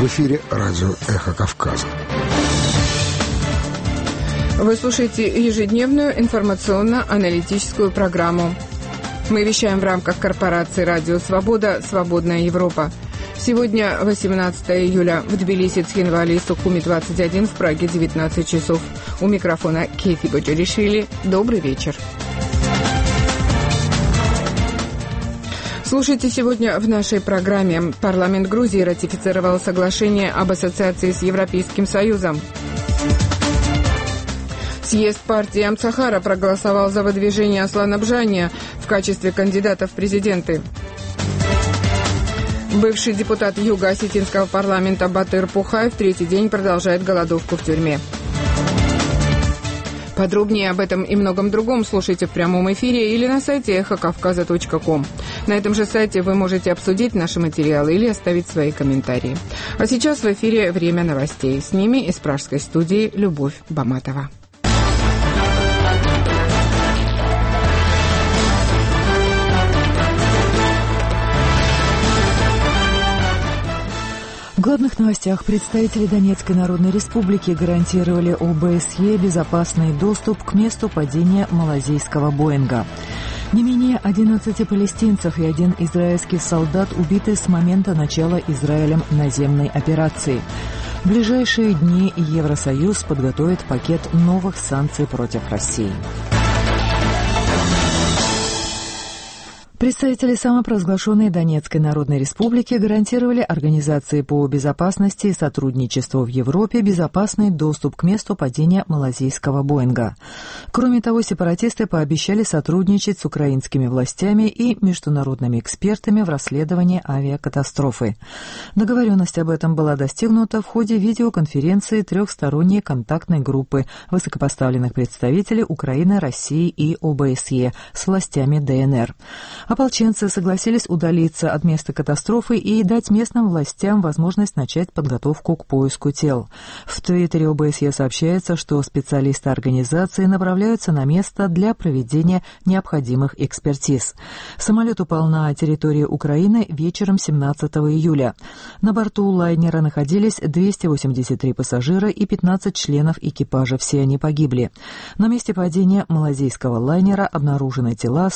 В эфире радио «Эхо Кавказа». Вы слушаете ежедневную информационно-аналитическую программу. Мы вещаем в рамках корпорации «Радио Свобода. Свободная Европа». Сегодня 18 июля. В Тбилиси, Цхинвале и Сухуми 21, в Праге 19 часов. У микрофона Кейти Боджаришвили. Добрый вечер. Слушайте сегодня в нашей программе. Парламент Грузии ратифицировал соглашение об ассоциации с Европейским Союзом. Съезд партии Амцахара проголосовал за выдвижение Аслана Бжания в качестве кандидата в президенты. Бывший депутат Юго-Осетинского парламента Батыр Пухаев третий день продолжает голодовку в тюрьме. Подробнее об этом и многом другом слушайте в прямом эфире или на сайте эхокавказа.ком. На этом же сайте вы можете обсудить наши материалы или оставить свои комментарии. А сейчас в эфире «Время новостей». С ними из пражской студии Любовь Баматова. В главных новостях представители Донецкой Народной Республики гарантировали ОБСЕ безопасный доступ к месту падения малазийского Боинга. Не менее 11 палестинцев и один израильский солдат убиты с момента начала Израилем наземной операции. В ближайшие дни Евросоюз подготовит пакет новых санкций против России. Представители самопровозглашенной Донецкой Народной Республики гарантировали Организации по безопасности и сотрудничеству в Европе безопасный доступ к месту падения малазийского Боинга. Кроме того, сепаратисты пообещали сотрудничать с украинскими властями и международными экспертами в расследовании авиакатастрофы. Договоренность об этом была достигнута в ходе видеоконференции трехсторонней контактной группы высокопоставленных представителей Украины, России и ОБСЕ с властями ДНР. Ополченцы согласились удалиться от места катастрофы и дать местным властям возможность начать подготовку к поиску тел. В Твиттере ОБСЕ сообщается, что специалисты организации направляются на место для проведения необходимых экспертиз. Самолет упал на территории Украины вечером 17 июля. На борту лайнера находились 283 пассажира и 15 членов экипажа. Все они погибли. На месте падения малазийского лайнера обнаружены тела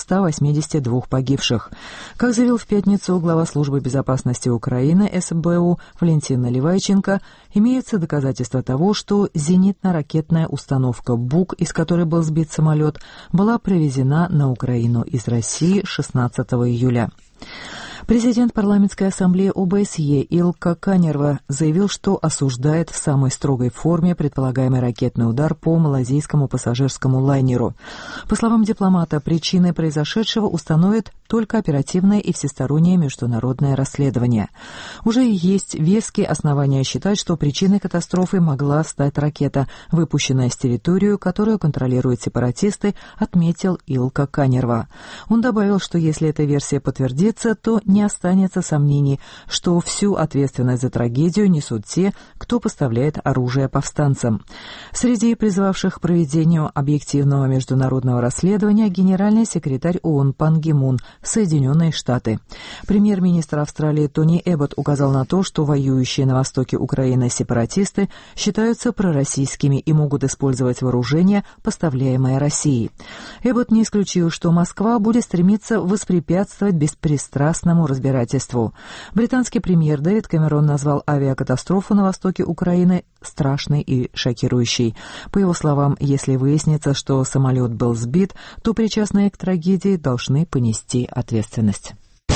182 погибших. Как заявил в пятницу глава службы безопасности Украины СБУ Валентин Наливайченко, имеются доказательства того, что зенитно-ракетная установка «Бук», из которой был сбит самолет, была привезена на Украину из России 16 июля. Президент парламентской ассамблеи ОБСЕ Илка Канерва заявил, что осуждает в самой строгой форме предполагаемый ракетный удар по малазийскому пассажирскому лайнеру. По словам дипломата, причиной произошедшего установит только оперативное и всестороннее международное расследование. Уже есть веские основания считать, что причиной катастрофы могла стать ракета, выпущенная с территории, которую контролируют сепаратисты, отметил Илка Канерва. Он добавил, что если эта версия подтвердится, то не останется сомнений, что всю ответственность за трагедию несут те, кто поставляет оружие повстанцам. Среди призвавших к проведению объективного международного расследования генеральный секретарь ООН Пан Ги Мун, Соединенные Штаты. Премьер-министр Австралии Тони Эббот указал на то, что воюющие на востоке Украины сепаратисты считаются пророссийскими и могут использовать вооружение, поставляемое Россией. Эббот не исключил, что Москва будет стремиться воспрепятствовать беспристрастному разбирательству. Британский премьер Дэвид Кэмерон назвал авиакатастрофу на востоке Украины страшной и шокирующей. По его словам, если выяснится, что самолет был сбит, то причастные к трагедии должны понести ответственность.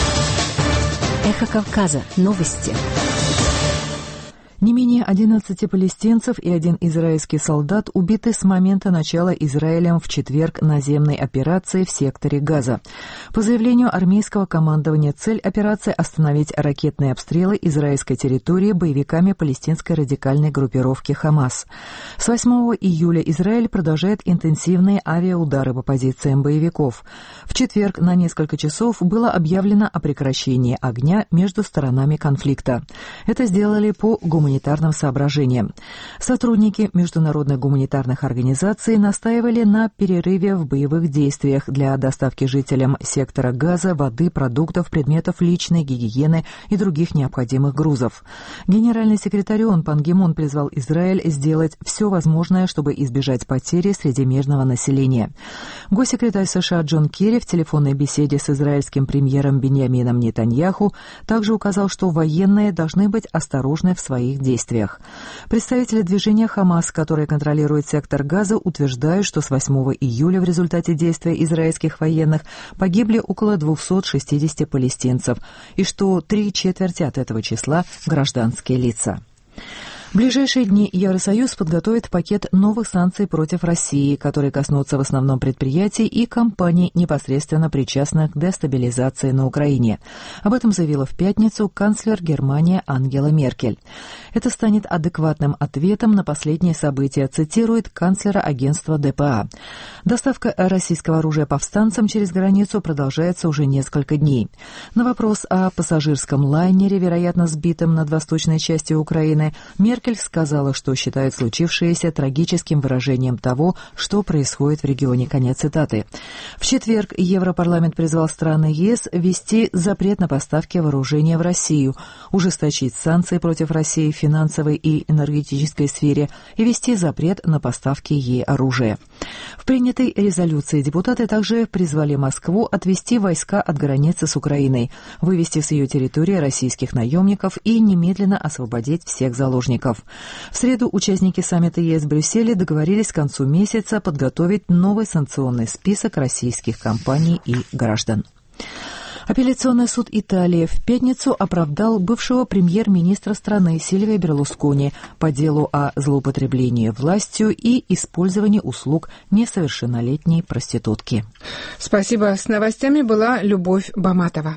Эхо Кавказа. Новости. Не менее 11 палестинцев и один израильский солдат убиты с момента начала Израилем в четверг наземной операции в секторе Газа. По заявлению армейского командования, цель операции – остановить ракетные обстрелы израильской территории боевиками палестинской радикальной группировки «Хамас». С 8 июля Израиль продолжает интенсивные авиаудары по позициям боевиков. В четверг на несколько часов было объявлено о прекращении огня между сторонами конфликта. Это сделали по гуманитарному гуманитарным соображениям. Сотрудники международных гуманитарных организаций настаивали на перерыве в боевых действиях для доставки жителям сектора Газа воды, продуктов, предметов личной гигиены и других необходимых грузов. Генеральный секретарь ООН Пан Ги Мун призвал Израиль сделать все возможное, чтобы избежать потери среди мирного населения. Госсекретарь США Джон Керри в телефонной беседе с израильским премьером Биньямином Нетаньяху также указал, что военные должны быть осторожны в своих действиях. Представители движения «Хамас», которые контролируют сектор Газа, утверждают, что с 8 июля в результате действия израильских военных погибли около 260 палестинцев, и что 3/4 от этого числа – гражданские лица. В ближайшие дни Евросоюз подготовит пакет новых санкций против России, которые коснутся в основном предприятий и компаний, непосредственно причастных к дестабилизации на Украине. Об этом заявила в пятницу канцлер Германии Ангела Меркель. Это станет адекватным ответом на последние события, цитирует канцлера агентства ДПА. Доставка российского оружия повстанцам через границу продолжается уже несколько дней. На вопрос о пассажирском лайнере, вероятно сбитом над восточной частью Украины, Меркель сказала, что считает случившееся трагическим выражением того, что происходит в регионе. Конец цитаты. В четверг Европарламент призвал страны ЕС ввести запрет на поставки вооружения в Россию, ужесточить санкции против России в финансовой и энергетической сфере и ввести запрет на поставки ей оружия. В принятой резолюции депутаты также призвали Москву отвести войска от границы с Украиной, вывести с ее территории российских наемников и немедленно освободить всех заложников. В среду участники саммита ЕС в Брюсселе договорились к концу месяца подготовить новый санкционный список российских компаний и граждан. Апелляционный суд Италии в пятницу оправдал бывшего премьер-министра страны Сильвио Берлускони по делу о злоупотреблении властью и использовании услуг несовершеннолетней проститутки. Спасибо. С новостями была Любовь Баматова.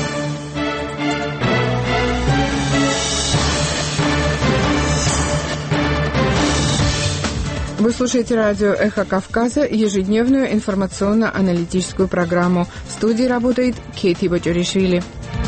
Вы слушаете радио «Эхо Кавказа», ежедневную информационно-аналитическую программу. В студии работает Кейти Бочуришвили.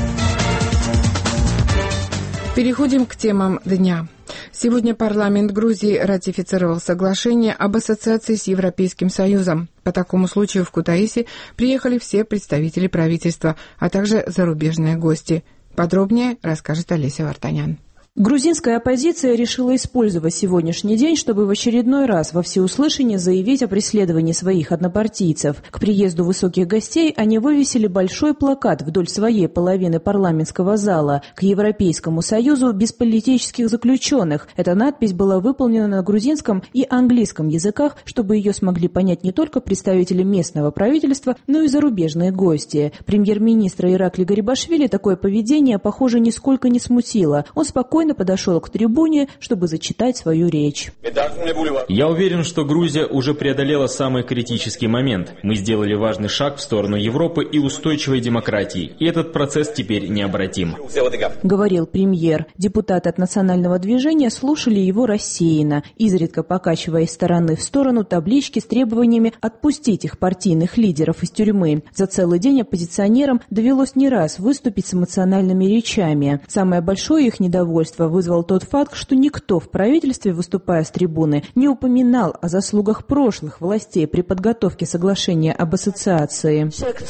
Переходим к темам дня. Сегодня парламент Грузии ратифицировал соглашение об ассоциации с Европейским Союзом. По такому случаю в Кутаиси приехали все представители правительства, а также зарубежные гости. Подробнее расскажет Олеся Вартанян. Грузинская оппозиция решила использовать сегодняшний день, чтобы в очередной раз во всеуслышание заявить о преследовании своих однопартийцев. К приезду высоких гостей они вывесили большой плакат вдоль своей половины парламентского зала «К Европейскому Союзу без политических заключенных». Эта надпись была выполнена на грузинском и английском языках, чтобы ее смогли понять не только представители местного правительства, но и зарубежные гости. Премьер-министра Иракли Гарибашвили такое поведение, похоже, нисколько не смутило. Он спокойно подошел к трибуне, чтобы зачитать свою речь. Я уверен, что Грузия уже преодолела самый критический момент. Мы сделали важный шаг в сторону Европы и устойчивой демократии. И этот процесс теперь необратим. Говорил премьер. Депутаты от национального движения слушали его рассеянно, изредка покачивая из стороны в сторону таблички с требованиями отпустить их партийных лидеров из тюрьмы. За целый день оппозиционерам довелось не раз выступить с эмоциональными речами. Самое большое их недовольство вызвал тот факт, что никто в правительстве, выступая с трибуны, не упоминал о заслугах прошлых властей при подготовке соглашения об ассоциации.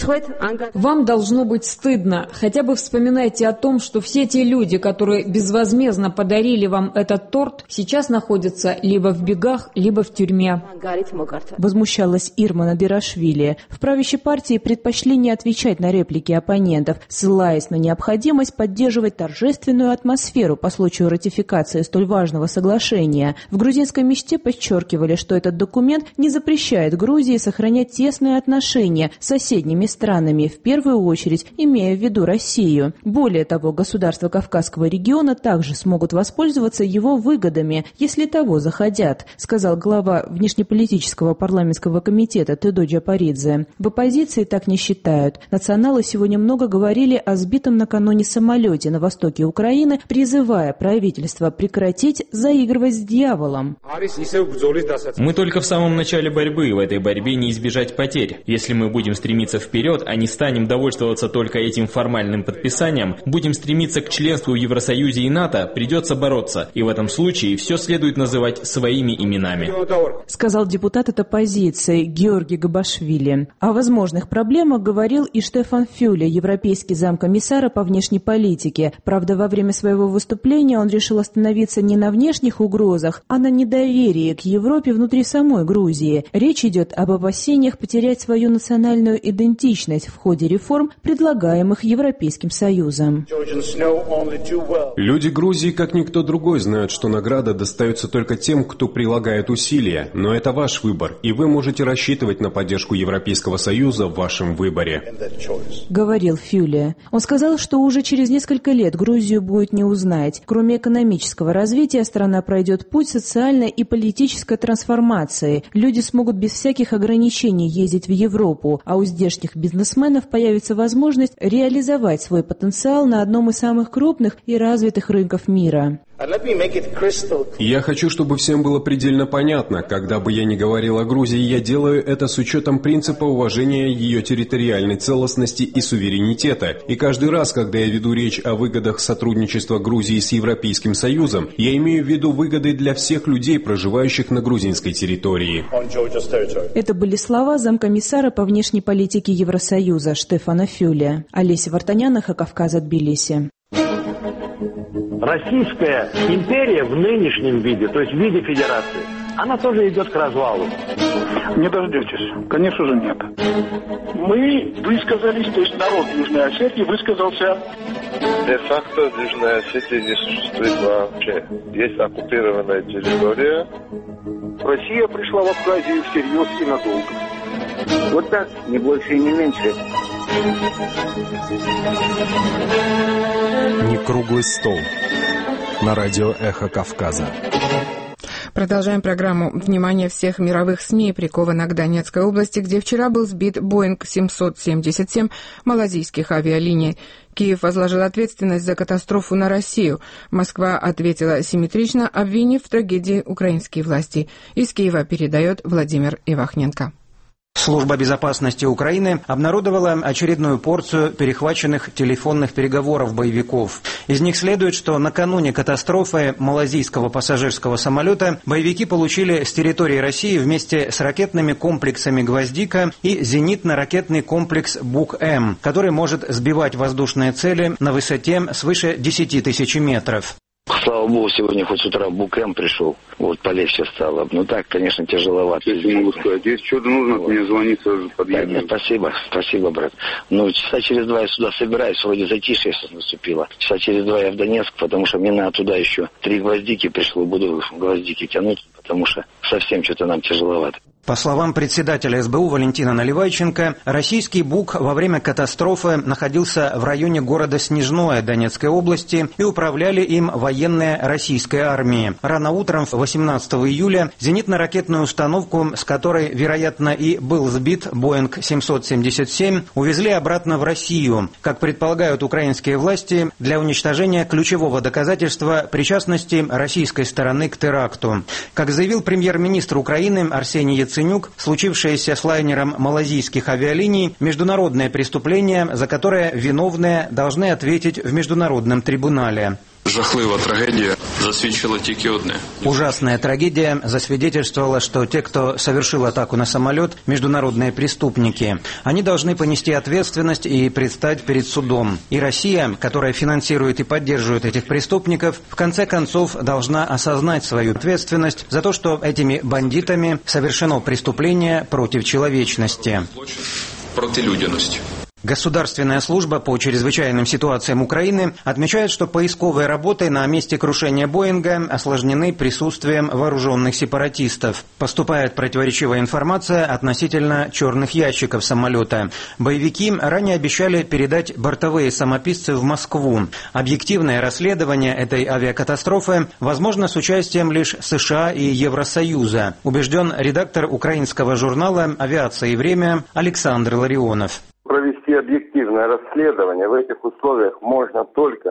Вам должно быть стыдно. Хотя бы вспоминайте о том, что все те люди, которые безвозмездно подарили вам этот торт, сейчас находятся либо в бегах, либо в тюрьме. Возмущалась Ирма Набирашвили. В правящей партии предпочли не отвечать на реплики оппонентов, ссылаясь на необходимость поддерживать торжественную атмосферу по случаю ратификации столь важного соглашения. В грузинской мечте подчеркивали, что этот документ не запрещает Грузии сохранять тесные отношения с соседними странами, в первую очередь имея в виду Россию. Более того, государства Кавказского региона также смогут воспользоваться его выгодами, если того захотят, сказал глава внешнеполитического парламентского комитета Тедо Джапаридзе. В оппозиции так не считают. Националы сегодня много говорили о сбитом накануне самолете на востоке Украины, призывая призывая правительство прекратить заигрывать с дьяволом. Мы только в самом начале борьбы, в этой борьбе не избежать потерь. Если мы будем стремиться вперед, а не станем довольствоваться только этим формальным подписанием, будем стремиться к членству в Евросоюзе и НАТО, придется бороться, и в этом случае все следует называть своими именами. Сказал депутат от оппозиции Георгий Габашвили. О возможных проблемах говорил и Штефан Фюле, европейский замкомиссара по внешней политике. Правда, во время своего выступления он решил остановиться не на внешних угрозах, а на недоверии к Европе внутри самой Грузии. Речь идет об опасениях потерять свою национальную идентичность в ходе реформ, предлагаемых Европейским Союзом. Люди Грузии, как никто другой, знают, что награда достается только тем, кто прилагает усилия. Но это ваш выбор, и вы можете рассчитывать на поддержку Европейского Союза в вашем выборе. Говорил Фюле. Он сказал, что уже через несколько лет Грузию будет не узнать. Кроме экономического развития, страна пройдет путь социальной и политической трансформации. Люди смогут без всяких ограничений ездить в Европу, а у здешних бизнесменов появится возможность реализовать свой потенциал на одном из самых крупных и развитых рынков мира. Я хочу, чтобы всем было предельно понятно, когда бы я ни говорил о Грузии, я делаю это с учетом принципа уважения ее территориальной целостности и суверенитета. И каждый раз, когда я веду речь о выгодах сотрудничества Грузии с Европейским Союзом, я имею в виду выгоды для всех людей, проживающих на грузинской территории. Это были слова замкомиссара по внешней политике Евросоюза Штефана Фюле. Олеся Вартанян, «Эхо Кавказа», Тбилиси. Российская империя в нынешнем виде, то есть в виде федерации, она тоже идет к развалу. Не дождетесь. Конечно же, нет. Мы высказались, то есть народ Южной Осетии высказался. Де-факто Южная Осетия не существует вообще. Есть оккупированная территория. Россия пришла в Абхазию всерьез и надолго. Вот так, не больше и не меньше. Не круглый стол. На радио «Эхо Кавказа». Продолжаем программу. Внимание всех мировых СМИ приковано к Донецкой области, где вчера был сбит Боинг 777 малазийских авиалиний. Киев возложил ответственность за катастрофу на Россию. Москва ответила симметрично, обвинив в трагедии украинские власти. Из Киева передает Владимир Ивахненко. Служба безопасности Украины обнародовала очередную порцию перехваченных телефонных переговоров боевиков. Из них следует, что накануне катастрофы малазийского пассажирского самолета боевики получили с территории России вместе с ракетными комплексами «Гвоздика» и зенитно-ракетный комплекс «Бук-М», который может сбивать воздушные цели на высоте свыше 10 тысяч метров. Слава богу, сегодня хоть с утра Бук-М пришел, вот полегче стало. Ну так, конечно, тяжеловато. Если могу сказать, если что-то нужно, мне звони, сразу подъеду. Да, нет, спасибо, брат. Ну, часа через 2 я сюда собираюсь, вроде затишье сейчас наступило. Часа через 2 я в Донецк, потому что мне надо туда еще 3 гвоздики пришло, буду гвоздики тянуть, потому что совсем что-то нам тяжеловато. По словам председателя СБУ Валентина Наливайченко, российский БУК во время катастрофы находился в районе города Снежное Донецкой области и управляли им военные российской армии. Рано утром 18 июля зенитно-ракетную установку, с которой, вероятно, и был сбит Боинг 777, увезли обратно в Россию, как предполагают украинские власти, для уничтожения ключевого доказательства причастности российской стороны к теракту. Как заявил премьер-министр Украины Арсений Яценюк, случившееся с лайнером малазийских авиалиний – международное преступление, за которое виновные должны ответить в международном трибунале. Жахлива трагедия засвідчила тільки одне. Ужасная трагедия засвидетельствовала, что те, кто совершил атаку на самолет, международные преступники. Они должны понести ответственность и предстать перед судом. И Россия, которая финансирует и поддерживает этих преступников, в конце концов должна осознать свою ответственность за то, что этими бандитами совершено преступление против человечности. Против людяности. Государственная служба по чрезвычайным ситуациям Украины отмечает, что поисковые работы на месте крушения Боинга осложнены присутствием вооруженных сепаратистов. Поступает противоречивая информация относительно черных ящиков самолета. Боевики ранее обещали передать бортовые самописцы в Москву. Объективное расследование этой авиакатастрофы возможно с участием лишь США и Евросоюза, убежден редактор украинского журнала «Авиация и время» Александр Ларионов. Провести объективное расследование в этих условиях можно только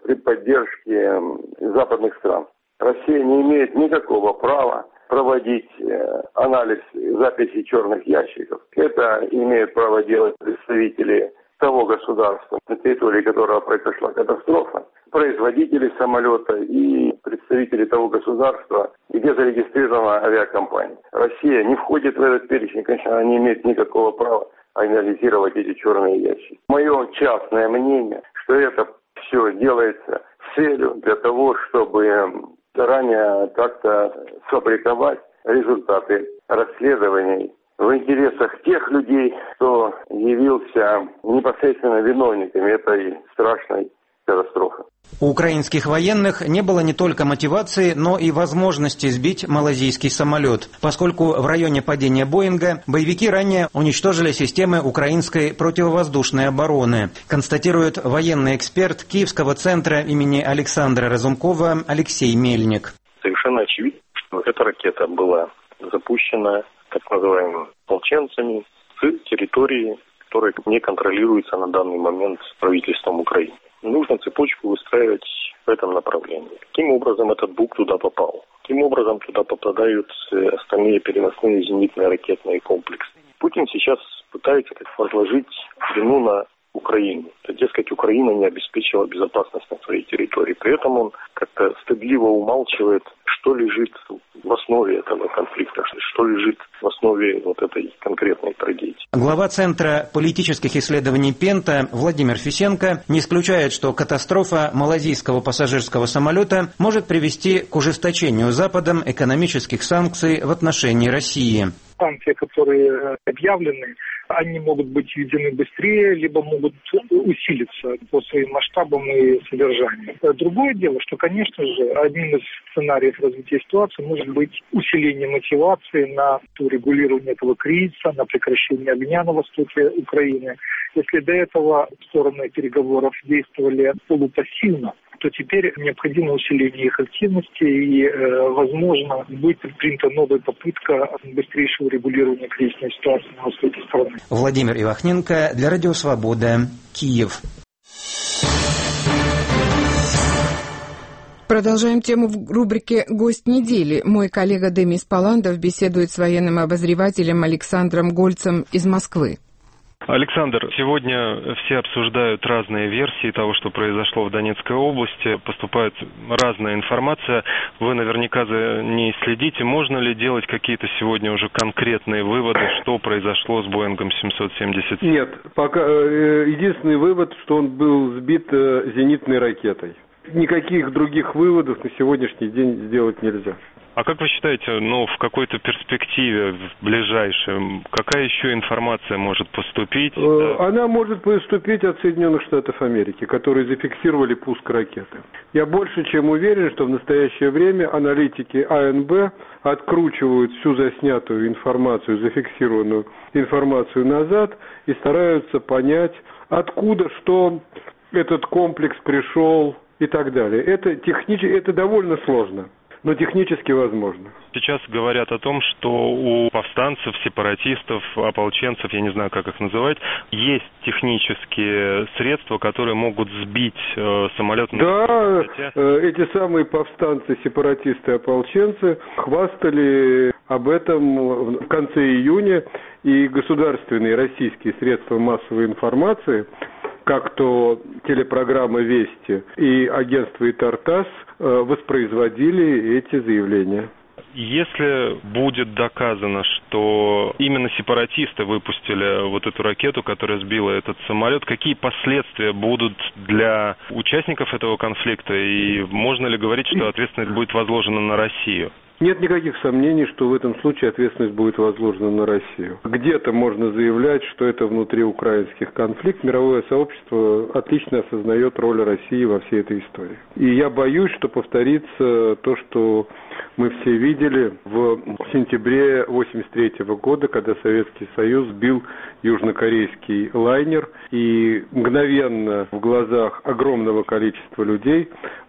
при поддержке западных стран. Россия не имеет никакого права проводить анализ записей черных ящиков. Это имеют право делать представители того государства, на территории которого произошла катастрофа, производители самолета и представители того государства, где зарегистрирована авиакомпания. Россия не входит в этот перечень, конечно, она не имеет никакого права анализировать эти черные ящики. Мое частное мнение, что это все делается с целью для того, чтобы заранее как-то сфабриковать результаты расследований в интересах тех людей, кто явился непосредственно виновниками этой страшной катастрофы. У украинских военных не было не только мотивации, но и возможности сбить малазийский самолет, поскольку в районе падения Боинга боевики ранее уничтожили системы украинской противовоздушной обороны, констатирует военный эксперт Киевского центра имени Александра Разумкова Алексей Мельник. Совершенно очевидно, что эта ракета была запущена так называемыми ополченцами с территории, которая не контролируется на данный момент правительством Украины. Нужно цепочку выстраивать в этом направлении. Каким образом этот БУК туда попал? Каким образом туда попадают остальные переносные зенитные ракетные комплексы? Путин сейчас пытается возложить вину на Украину. Это, дескать, Украина не обеспечила безопасность на своей территории. При этом он как-то стыдливо умалчивает, что лежит в основе этого конфликта, что лежит в основе вот этой конкретной трагедии. Глава Центра политических исследований Пента Владимир Фисенко не исключает, что катастрофа малазийского пассажирского самолета может привести к ужесточению Западом экономических санкций в отношении России. Санкции, которые объявлены, они могут быть введены быстрее, либо могут усилиться по своим масштабам и содержанию. Другое дело, что, конечно же, одним из сценариев развития ситуации может быть усиление мотивации на регулирование этого кризиса, на прекращение огня на востоке Украины. Если до этого стороны переговоров действовали полупассивно, то теперь необходимо усиление их активности и, возможно, будет предпринята новая попытка быстрейшего регулирования кризисной ситуации на востоке страны. Владимир Ивахненко для Радио Свобода, Киев. Продолжаем тему в рубрике «Гость недели». Мой коллега Демис Паландов беседует с военным обозревателем Александром Гольцем из Москвы. Александр, сегодня все обсуждают разные версии того, что произошло в Донецкой области. Поступает разная информация. Вы наверняка за ней следите. Можно ли делать какие-то сегодня уже конкретные выводы, что произошло с Боингом 770? Нет, пока единственный вывод, что он был сбит зенитной ракетой. Никаких других выводов на сегодняшний день сделать нельзя. А как вы считаете, в какой-то перспективе, в ближайшем, какая еще информация может поступить? Она может поступить от Соединенных Штатов Америки, которые зафиксировали пуск ракеты. Я больше чем уверен, что в настоящее время аналитики АНБ откручивают всю заснятую информацию, зафиксированную информацию назад и стараются понять, откуда, что этот комплекс пришел и так далее. Это довольно сложно. Но технически возможно. Сейчас говорят о том, что у повстанцев, сепаратистов, ополченцев, я не знаю, как их называть, есть технические средства, которые могут сбить самолет. Да, эти самые повстанцы, сепаратисты, ополченцы хвастали об этом в конце июня, и государственные российские средства массовой информации, как то телепрограмма «Вести» и агентство «Итар-ТАСС», воспроизводили эти заявления. Если будет доказано, что именно сепаратисты выпустили вот эту ракету, которая сбила этот самолет, какие последствия будут для участников этого конфликта, и можно ли говорить, что ответственность будет возложена на Россию? Нет никаких сомнений, что в этом случае ответственность будет возложена на Россию. Где-то можно заявлять, что это внутриукраинских конфликт. Мировое сообщество отлично осознает роль России во всей этой истории. И я боюсь, что повторится то, что мы все видели в сентябре 1983 года, когда Советский Союз сбил южнокорейский лайнер, и мгновенно в глазах огромного количества людей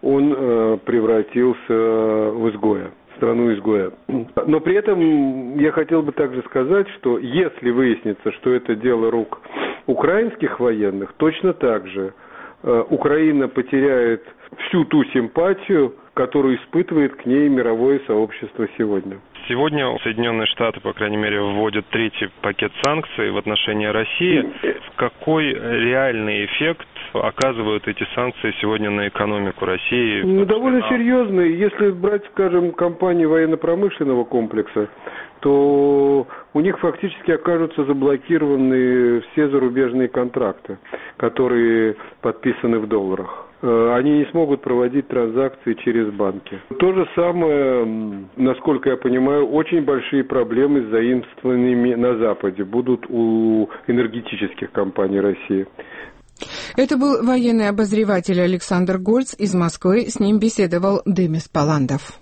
он превратился в изгоя. Страну изгоя. Но при этом я хотел бы также сказать, что если выяснится, что это дело рук украинских военных, точно так же Украина потеряет всю ту симпатию, которую испытывает к ней мировое сообщество сегодня. Сегодня Соединенные Штаты, по крайней мере, вводят третий пакет санкций в отношении России. Какой реальный эффект оказывают эти санкции сегодня на экономику России? Довольно серьезный. Если брать, скажем, компании военно-промышленного комплекса, то у них фактически окажутся заблокированы все зарубежные контракты, которые подписаны в долларах. Они не смогут проводить транзакции через банки. То же самое, насколько я понимаю, очень большие проблемы с заимствованиями на Западе будут у энергетических компаний России. Это был военный обозреватель Александр Гольц из Москвы. С ним беседовал Демис Паландов.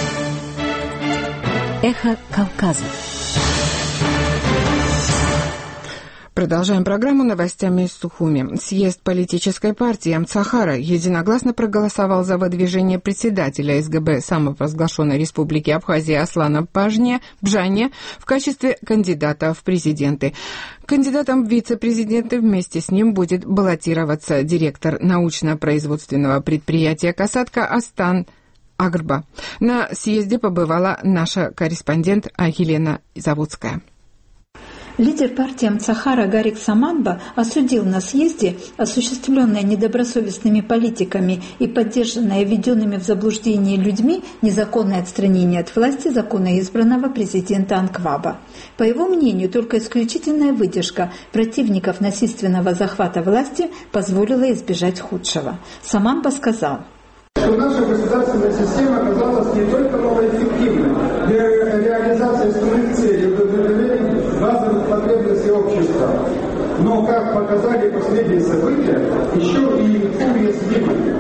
Эхо Кавказа. Продолжаем программу новостями из Сухуми. Съезд политической партии Амцахара единогласно проголосовал за выдвижение председателя СГБ самопровозглашенной Республики Абхазия Аслана Бжания в качестве кандидата в президенты. Кандидатом в вице-президенты вместе с ним будет баллотироваться директор научно-производственного предприятия «Касатка» Астан Агрба. На съезде побывала наша корреспондент Елена Заводская. Лидер партии Амцахара Гарик Саманба осудил на съезде осуществленное недобросовестными политиками и поддержанное введенными в заблуждение людьми незаконное отстранение от власти законно избранного президента Анкваба. По его мнению, только исключительная выдержка противников насильственного захвата власти позволила избежать худшего. Саманба сказал, что наша государственная система оказалась не только малоэффективной для реализации основных целей базовых потребностей общества, но, как показали последние события, еще и уязвимой.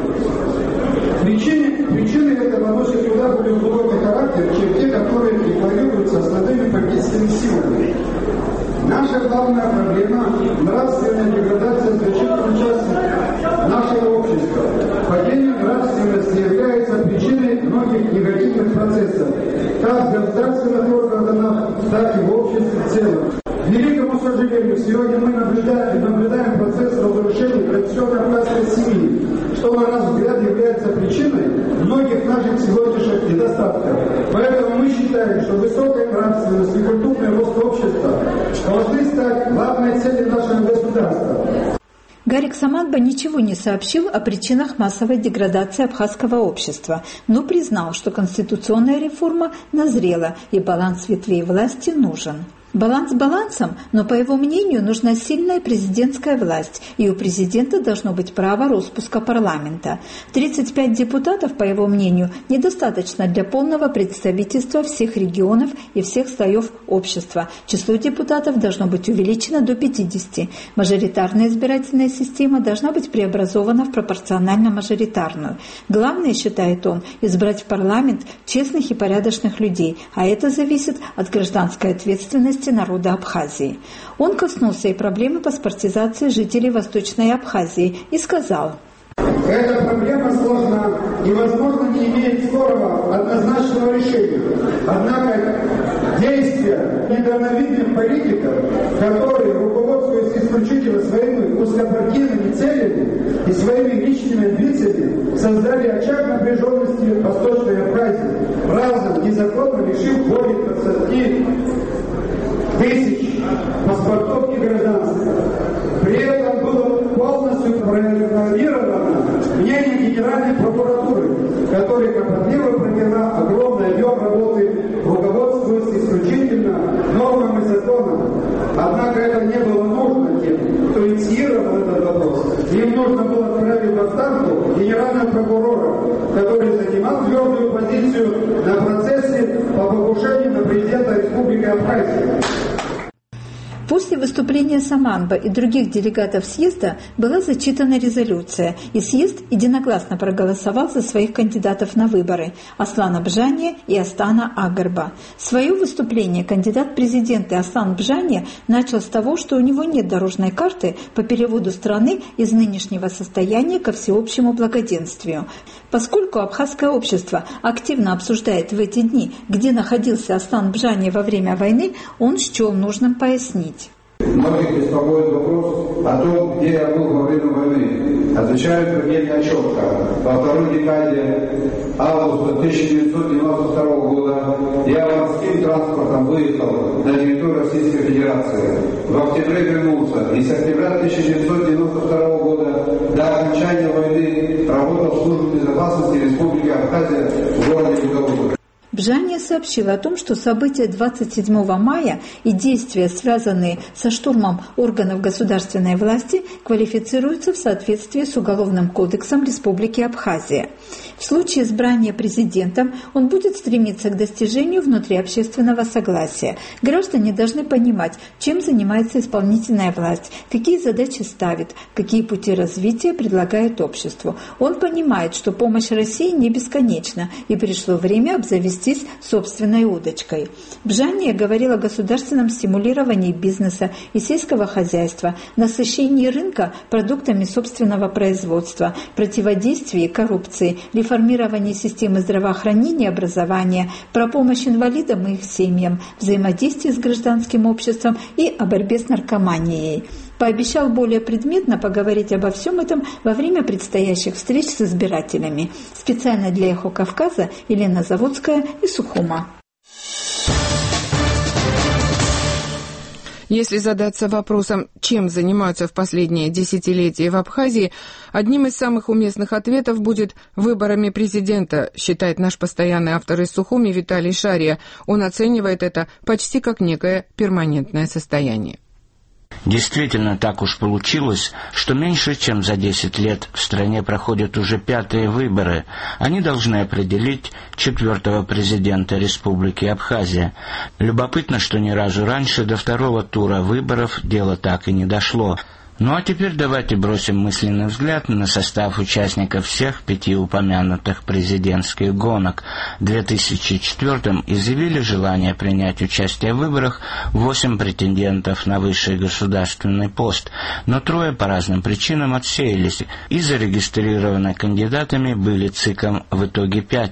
Причины этого носят куда более глубокий характер, чем те, которые декларируются основными политическими силами. Наша главная проблема – нравственная деградация значительной части нашего общества. Падение нравственности является причиной многих негативных процессов, как в государственных органах, так и в обществе в целом. К великому сожалению, сегодня мы наблюдаем процесс разрушения традиционной абхазской семьи, что, на наш взгляд, является причиной многих наших сегодняшних недостатков. Поэтому мы считаем, что высокая нравственность и культурный рост общества должны стать главной целью нашего государства. Гарик Саманба ничего не сообщил о причинах массовой деградации абхазского общества, но признал, что конституционная реформа назрела и баланс ветвей власти нужен. Баланс балансом, но, по его мнению, нужна сильная президентская власть, и у президента должно быть право распуска парламента. 35 депутатов, по его мнению, недостаточно для полного представительства всех регионов и всех слоев общества. Число депутатов должно быть увеличено до 50. Мажоритарная избирательная система должна быть преобразована в пропорционально-мажоритарную. Главное, считает он, избрать в парламент честных и порядочных людей, а это зависит от гражданской ответственности народа Абхазии. Он коснулся и проблемы паспортизации жителей Восточной Абхазии и сказал: эта проблема сложна и, возможно, не имеет скорого однозначного решения. Однако действия недальновидных политиков, которые, руководствуясь исключительно своими узкопартийными целями и своими личными амбициями, создали очаг напряженности в Восточной Абхазии, разом незаконно лишив более 20 тысяч паспортов и гражданства. При этом было полностью проигнорировано мнение Генеральной прокуратуры, которая кропотливо провела огромный объем работы, руководствуясь исключительно нормами закона. Однако это не было нужно тем, кто инициировал этот вопрос. Им нужно было отправить в отставку генерального прокурора, который занимал твердую позицию на процессе по покушению на президента Республики Абхазия. После выступления Саманба и других делегатов съезда была зачитана резолюция, и съезд единогласно проголосовал за своих кандидатов на выборы – Аслана Бжания и Астана Агрба. Свое выступление кандидат президента Аслан Бжания начал с того, что у него нет дорожной карты по переводу страны из нынешнего состояния ко всеобщему благоденствию. Поскольку абхазское общество активно обсуждает в эти дни, где находился Аслан Бжания во время войны, он счел нужным пояснить. Многих беспокоит вопрос о том, где я был во время войны. Отвечаю предельно четко. Во второй декаде августа 1992 года я морским транспортом выехал на территорию Российской Федерации. В октябре вернулся и с октября 1992 года до окончания войны работал в службе безопасности Республики Абхазия в городе Гудауз. Бжания сообщила о том, что события 27 мая и действия, связанные со штурмом органов государственной власти, квалифицируются в соответствии с Уголовным кодексом Республики Абхазия. В случае избрания президентом он будет стремиться к достижению внутриобщественного согласия. Граждане должны понимать, чем занимается исполнительная власть, какие задачи ставит, какие пути развития предлагает обществу. Он понимает, что помощь России не бесконечна, и пришло время обзавестись собственной удочкой. Бжания говорила о государственном стимулировании бизнеса и сельского хозяйства, насыщении рынка продуктами собственного производства, противодействии коррупции, реформировании системы здравоохранения и образования, про помощь инвалидам и их семьям, взаимодействии с гражданским обществом и о борьбе с наркоманией. Пообещал более предметно поговорить обо всем этом во время предстоящих встреч с избирателями. Специально для «Эхо Кавказа» Елена Заводская из Сухума. Если задаться вопросом, чем занимаются в последние десятилетия в Абхазии, одним из самых уместных ответов будет выборами президента, считает наш постоянный автор из Сухуми Виталий Шария. Он оценивает это почти как некое перманентное состояние. Действительно, так уж получилось, что меньше чем за 10 лет в стране проходят уже 5-е выборы. Они должны определить 4-го президента Республики Абхазия. Любопытно, что ни разу раньше до 2-го тура выборов дело так и не дошло. Ну а теперь давайте бросим мысленный взгляд на состав участников всех 5 упомянутых президентских гонок. В 2004-м изъявили желание принять участие в выборах 8 претендентов на высший государственный пост, но 3 по разным причинам отсеялись, и зарегистрированы кандидатами были ЦИКом в итоге 5.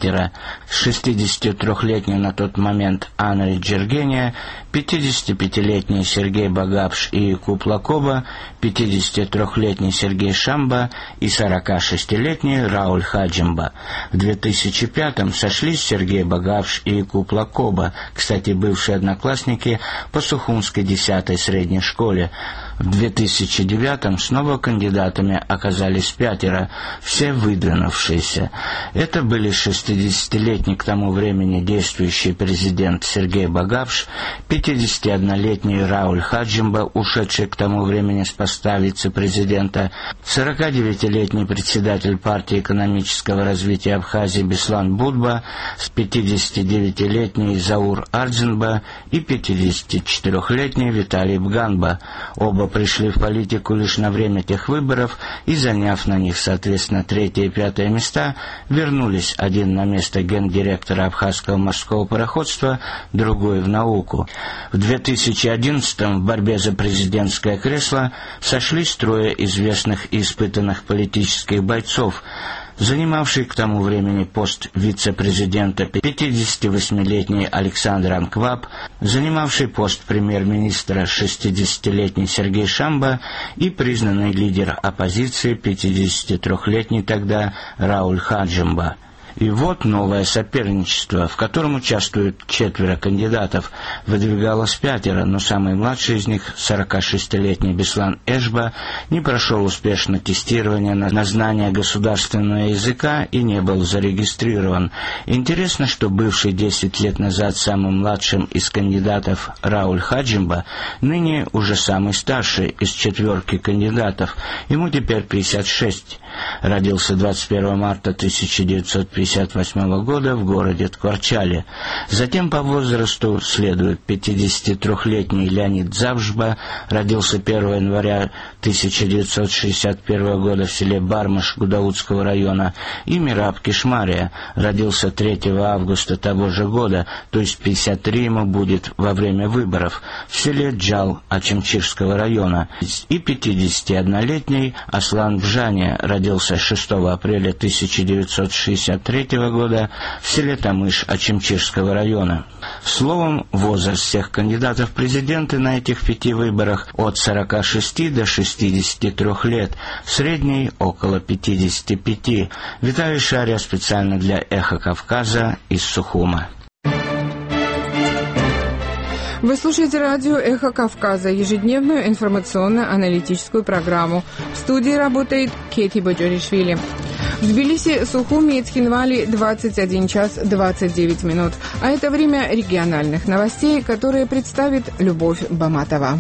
63-летний на тот момент Анри Джергения, 55-летний Сергей Багапш и Якуб Лакоба, 53-летний Сергей Шамба и 46-летний Рауль Хаджимба. В 2005-м сошлись Сергей Багапш и Якуб Лакоба, кстати, бывшие одноклассники по Сухумской 10-й средней школе. В 2009-м снова кандидатами оказались 5, все выдвинувшиеся. Это были 60-летний к тому времени действующий президент Сергей Багапш, 51-летний Рауль Хаджимба, ушедший к тому времени с поста вице-президента, 49-летний председатель партии экономического развития Абхазии Беслан Будба, 59-летний Заур Ардзинба и 54-летний Виталий Бганба. Оба пришли в политику лишь на время тех выборов и, заняв на них, соответственно, 3-е и 5-е места, вернулись, один на место гендиректора Абхазского морского пароходства, другой в науку. В 2011-м в борьбе за президентское кресло сошлись 3 известных и испытанных политических бойцов, занимавший к тому времени пост вице-президента 58-летний Александр Анкваб, занимавший пост премьер-министра 60-летний Сергей Шамба и признанный лидер оппозиции 53-летний тогда Рауль Хаджимба. И вот новое соперничество, в котором участвуют 4 кандидатов. Выдвигалось 5, но самый младший из них, 46-летний Беслан Эшба, не прошел успешно тестирование на знание государственного языка и не был зарегистрирован. Интересно, что бывший 10 лет назад самым младшим из кандидатов Рауль Хаджимба ныне уже самый старший из 4 кандидатов. Ему теперь 56. Родился 21 марта 1958 года в городе Ткварчале. Затем по возрасту следует 53-летний Леонид Завжба, родился 1 января 1961 года в селе Бармаш Гудаутского района, и Мираб Кишмария, родился 3 августа того же года, то есть 53 ему будет во время выборов, в селе Джал Ачамчирского района, и 51-летний Аслан Бжания, родился родился 6 апреля 1963 года в селе Тамыш Ачимчирского района. Словом, возраст всех кандидатов в президенты на этих 5 выборах от 46 до 63 лет, в средней около 55. Виталий Шария специально для «Эхо Кавказа» из Сухума. Вы слушаете радио «Эхо Кавказа», ежедневную информационно-аналитическую программу. В студии работает Кети Боджоришвили. В Тбилиси, Сухуми и Цхинвали 21 час 29 минут. А это время региональных новостей, которые представит Любовь Баматова.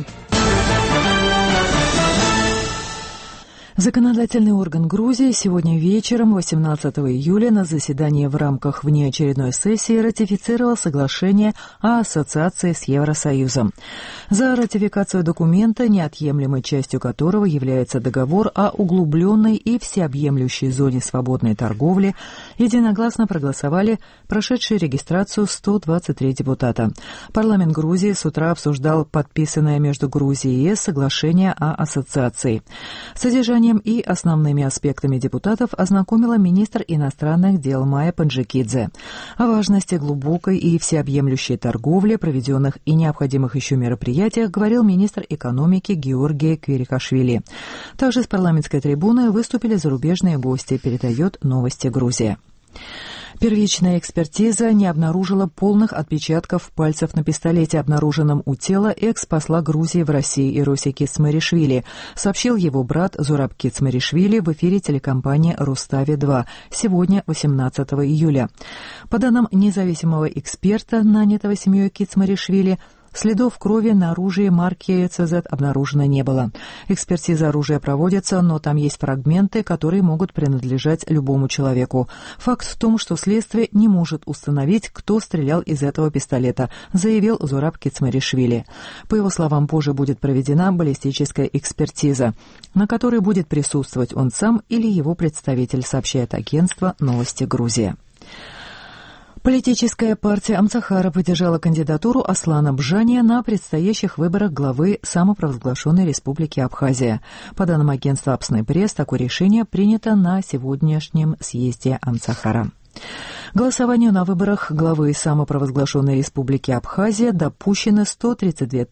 Законодательный орган Грузии сегодня вечером, 18 июля, на заседании в рамках внеочередной сессии ратифицировал соглашение о ассоциации с Евросоюзом. За ратификацию документа, неотъемлемой частью которого является договор о углубленной и всеобъемлющей зоне свободной торговли, единогласно проголосовали прошедшие регистрацию 123 депутата. Парламент Грузии с утра обсуждал подписанное между Грузией и ЕС соглашение о ассоциации. Содержание и основными аспектами депутатов ознакомила министр иностранных дел Майя Панджикидзе. О важности глубокой и всеобъемлющей торговли, проведенных и необходимых еще мероприятиях, говорил министр экономики Георгий Квирикашвили. Также с парламентской трибуны выступили зарубежные гости, передает «Новости Грузия». Первичная экспертиза не обнаружила полных отпечатков пальцев на пистолете, обнаруженном у тела экс-посла Грузии в России Ироси Кицмаришвили, сообщил его брат Зураб Кицмаришвили в эфире телекомпании «Рустави-2» сегодня, 18 июля. По данным независимого эксперта, нанятого семьей Кицмаришвили, следов крови на оружии марки ЦЗ обнаружено не было. Экспертиза оружия проводится, но там есть фрагменты, которые могут принадлежать любому человеку. Факт в том, что следствие не может установить, кто стрелял из этого пистолета, заявил Зураб Кицмаришвили. По его словам, позже будет проведена баллистическая экспертиза, на которой будет присутствовать он сам или его представитель, сообщает агентство «Новости Грузия». Политическая партия Амцахара поддержала кандидатуру Аслана Бжания на предстоящих выборах главы самопровозглашенной республики Абхазия. По данным агентства «Апсный пресс», такое решение принято на сегодняшнем съезде Амцахара. Голосованию на выборах главы самопровозглашенной республики Абхазия допущены 132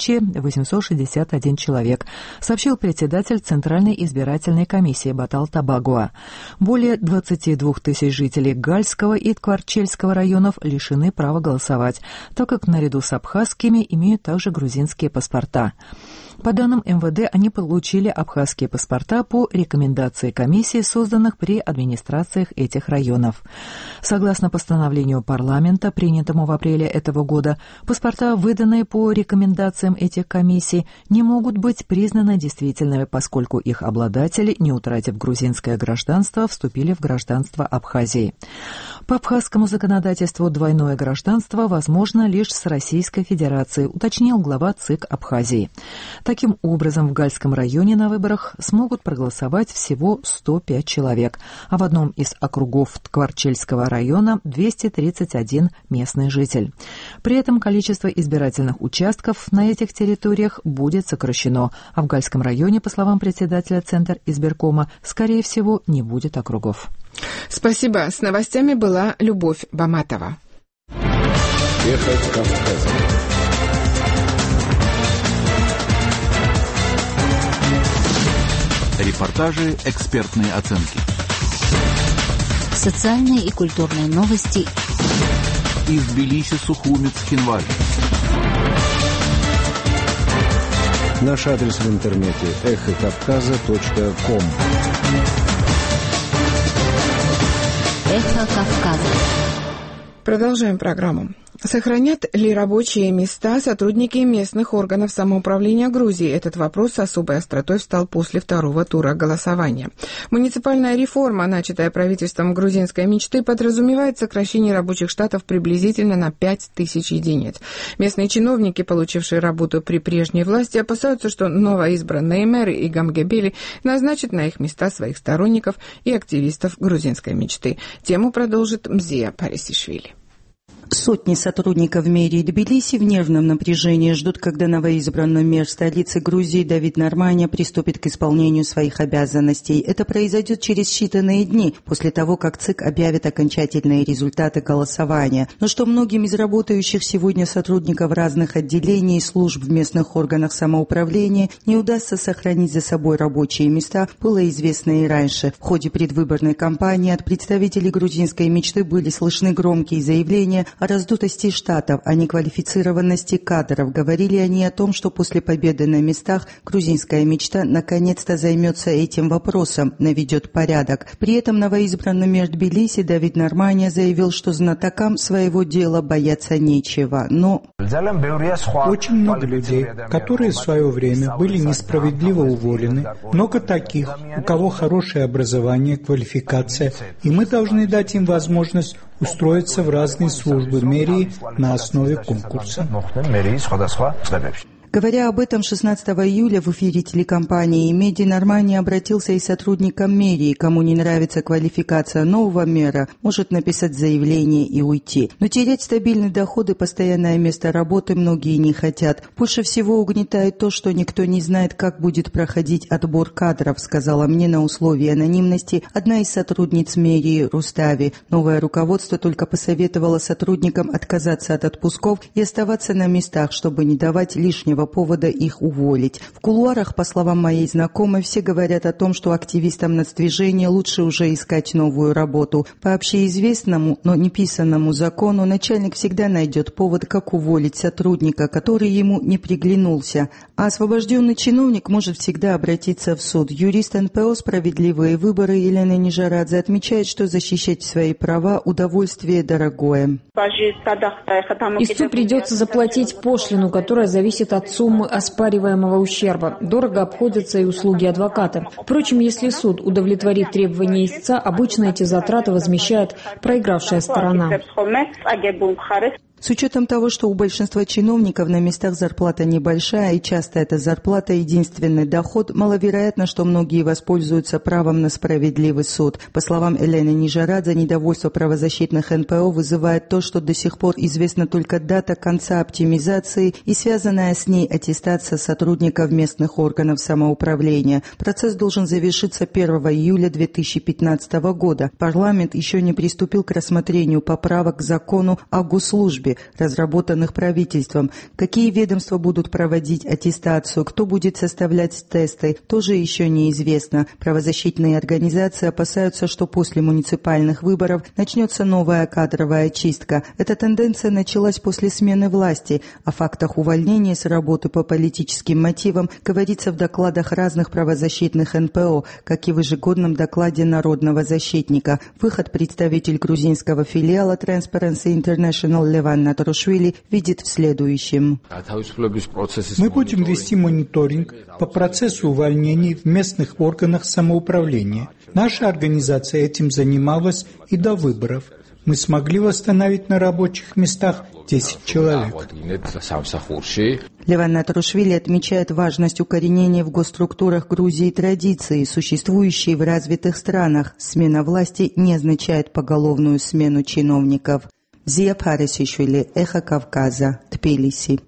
861 человек, сообщил председатель Центральной избирательной комиссии Батал Табагуа. Более 22 тысяч жителей Гальского и Ткварчельского районов лишены права голосовать, так как наряду с абхазскими имеют также грузинские паспорта. По данным МВД, они получили абхазские паспорта по рекомендации комиссии, созданных при администрациях этих районов. Согласно постановлению парламента, принятому в апреле этого года, паспорта, выданные по рекомендациям этих комиссий, не могут быть признаны действительными, поскольку их обладатели, не утратив грузинское гражданство, вступили в гражданство Абхазии. По абхазскому законодательству двойное гражданство возможно лишь с Российской Федерацией, уточнил глава ЦИК Абхазии. Таким образом, в Гальском районе на выборах смогут проголосовать всего 105 человек, а в одном из округов Ткварчельского района 231 местный житель. При этом количество избирательных участков на этих территориях будет сокращено, а в Гальском районе, по словам председателя Центра избиркома, скорее всего, не будет округов. Спасибо. С новостями была Любовь Баматова. Эхо Кавказа. Репортажи, экспертные оценки. Социальные и культурные новости. Из Тбилиси, Сухуми, Цхинвали. Наш адрес в интернете эхокавказа.ком. Эхо Кавказа. Продолжаем программу. Сохранят ли рабочие места сотрудники местных органов самоуправления Грузии? Этот вопрос с особой остротой встал после второго тура голосования. Муниципальная реформа, начатая правительством грузинской мечты, подразумевает сокращение рабочих штатов приблизительно на 5000 единиц. Местные чиновники, получившие работу при прежней власти, опасаются, что новоизбранные мэры и гамгебели назначат на их места своих сторонников и активистов грузинской мечты. Тему продолжит Мзия Парисишвили. Сотни сотрудников мэрии Тбилиси в нервном напряжении ждут, когда новоизбранный мэр столицы Грузии Давид Норманя приступит к исполнению своих обязанностей. Это произойдет через считанные дни после того, как ЦИК объявит окончательные результаты голосования. Но что многим из работающих сегодня сотрудников разных отделений и служб в местных органах самоуправления не удастся сохранить за собой рабочие места, было известно и раньше. В ходе предвыборной кампании от представителей грузинской мечты были слышны громкие заявления о раздутости штатов, о неквалифицированности кадров. Говорили они о том, что после победы на местах грузинская мечта наконец-то займется этим вопросом, наведет порядок. При этом новоизбранный мэр Тбилиси Давид Норманя заявил, что знатокам своего дела бояться нечего. Но очень много людей, которые в свое время были несправедливо уволены, много таких, у кого хорошее образование, квалификация, и мы должны дать им возможность устроиться в разные службы мэрии на основе конкурса. Говоря об этом 16 июля в эфире телекомпании «Меди» Норманя обратился и сотрудникам мэрии. Кому не нравится квалификация нового мэра, может написать заявление и уйти. Но терять стабильный доход и постоянное место работы многие не хотят. Больше всего угнетает то, что никто не знает, как будет проходить отбор кадров, сказала мне на условии анонимности одна из сотрудниц мэрии Рустави. Новое руководство только посоветовало сотрудникам отказаться от отпусков и оставаться на местах, чтобы не давать лишнего повода их уволить. В кулуарах, по словам моей знакомой, все говорят о том, что активистам нацдвижения лучше уже искать новую работу. По общеизвестному, но не писанному закону начальник всегда найдет повод, как уволить сотрудника, который ему не приглянулся. А освобожденный чиновник может всегда обратиться в суд. Юрист НПО «Справедливые выборы» Елена Нижарадзе отмечает, что защищать свои права – удовольствие дорогое. Истцу придется заплатить пошлину, которая зависит от суммы оспариваемого ущерба. Дорого обходятся и услуги адвоката. Впрочем, если суд удовлетворит требования истца, обычно эти затраты возмещает проигравшая сторона. С учетом того, что у большинства чиновников на местах зарплата небольшая и часто эта зарплата единственный доход, маловероятно, что многие воспользуются правом на справедливый суд. По словам Елены Нижарадзе, недовольство правозащитных НПО вызывает то, что до сих пор известна только дата конца оптимизации и связанная с ней аттестация сотрудников местных органов самоуправления. Процесс должен завершиться 1 июля 2015 года. Парламент еще не приступил к рассмотрению поправок к закону о госслужбе, разработанных правительством. Какие ведомства будут проводить аттестацию, кто будет составлять тесты, тоже еще неизвестно. Правозащитные организации опасаются, что после муниципальных выборов начнется новая кадровая чистка. Эта тенденция началась после смены власти. О фактах увольнения с работы по политическим мотивам говорится в докладах разных правозащитных НПО, как и в ежегодном докладе Народного защитника. Выход представитель грузинского филиала Transparency International Леван Натарушвили видит в следующем. Мы будем вести мониторинг по процессу увольнений в местных органах самоуправления. Наша организация этим занималась и до выборов. Мы смогли восстановить на рабочих местах 10 человек. Леван Натарушвили отмечает важность укоренения в госструктурах Грузии традиции, существующие в развитых странах. Смена власти не означает поголовную смену чиновников. Зия Парисишвили, Эхо Кавказа, Тбилиси.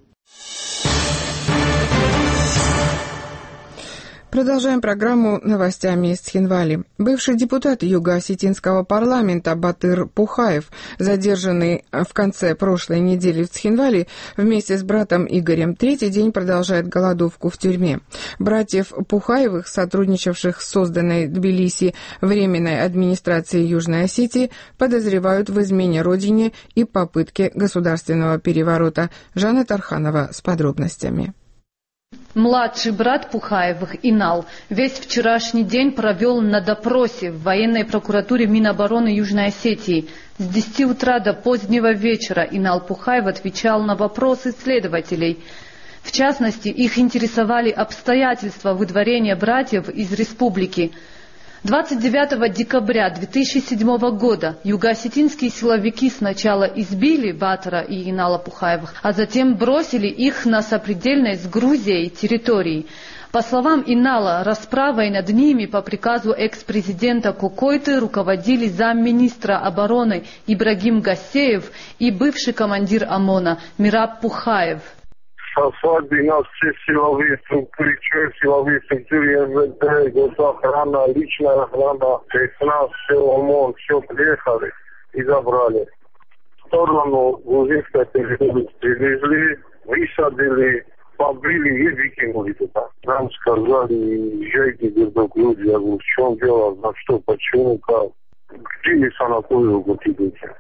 Продолжаем программу новостями из Цхинвали. Бывший депутат Юго-Осетинского парламента Батыр Пухаев, задержанный в конце прошлой недели в Цхинвали, вместе с братом Игорем третий день продолжает голодовку в тюрьме. Братьев Пухаевых, сотрудничавших с созданной в Тбилиси Временной администрацией Южной Осетии, подозревают в измене родине и попытке государственного переворота. Жанна Тарханова с подробностями. Младший брат Пухаевых, Инал, весь вчерашний день провел на допросе в военной прокуратуре Минобороны Южной Осетии. С 10 утра до позднего вечера Инал Пухаев отвечал на вопросы следователей. В частности, их интересовали обстоятельства выдворения братьев из республики. 29 декабря 2007 года юго-осетинские силовики сначала избили Батыра и Инала Пухаевых, а затем бросили их на сопредельной с Грузией территории. По словам Инала, расправой над ними по приказу экс-президента Кукойты руководили замминистра обороны Ибрагим Гассеев и бывший командир ОМОНа Мираб Пухаев. нас все силовые структуры, силовые структуры МВД, госохрана, личная охрана, спецназ, все ОМОН, все приехали и забрали. В сторону грузинской территории привезли, высадили, побили и выкинули туда. Нам сказали, езжайте друг к люди. Я говорю, в чем дело, за что, почему, как? Где санаторию вот идете?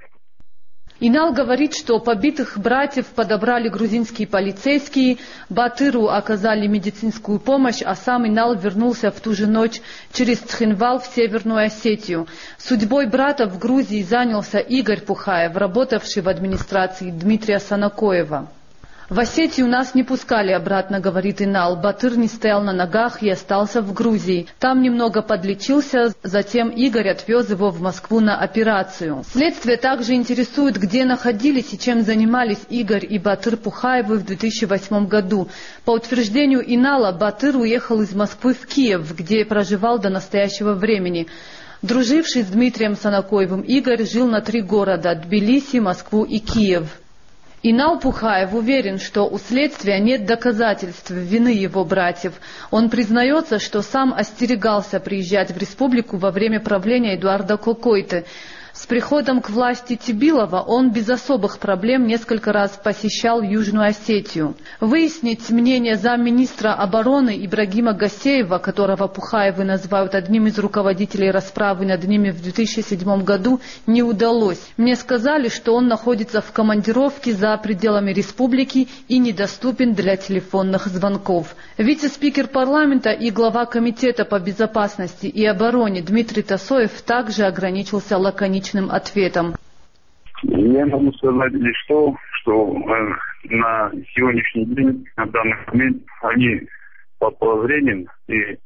Инал говорит, что побитых братьев подобрали грузинские полицейские, Батыру оказали медицинскую помощь, а сам Инал вернулся в ту же ночь через Цхинвал в Северную Осетию. Судьбой брата в Грузии занялся Игорь Пухаев, работавший в администрации Дмитрия Санакоева. В Осетию нас не пускали обратно, говорит Инал. Батыр не стоял на ногах и остался в Грузии. Там немного подлечился, затем Игорь отвез его в Москву на операцию. Следствие также интересует, где находились и чем занимались Игорь и Батыр Пухаевы в 2008 году. По утверждению Инала, Батыр уехал из Москвы в Киев, где проживал до настоящего времени. Друживший с Дмитрием Санакоевым, Игорь жил на 3 города – Тбилиси, Москву и Киев. Инал Пухаев уверен, что у следствия нет доказательств вины его братьев. Он признается, что сам остерегался приезжать в республику во время правления Эдуарда Кокойты. С приходом к власти Тибилова он без особых проблем несколько раз посещал Южную Осетию. Выяснить мнение замминистра обороны Ибрагима Гассеева, которого Пухаевы называют одним из руководителей расправы над ними в 2007 году, не удалось. Мне сказали, что он находится в командировке за пределами республики и недоступен для телефонных звонков. Вице-спикер парламента и глава комитета по безопасности и обороне Дмитрий Тасоев также ограничился лаконичным ответом. Я могу сказать лишь то, что на сегодняшний день, на данный момент, они под подозрением, и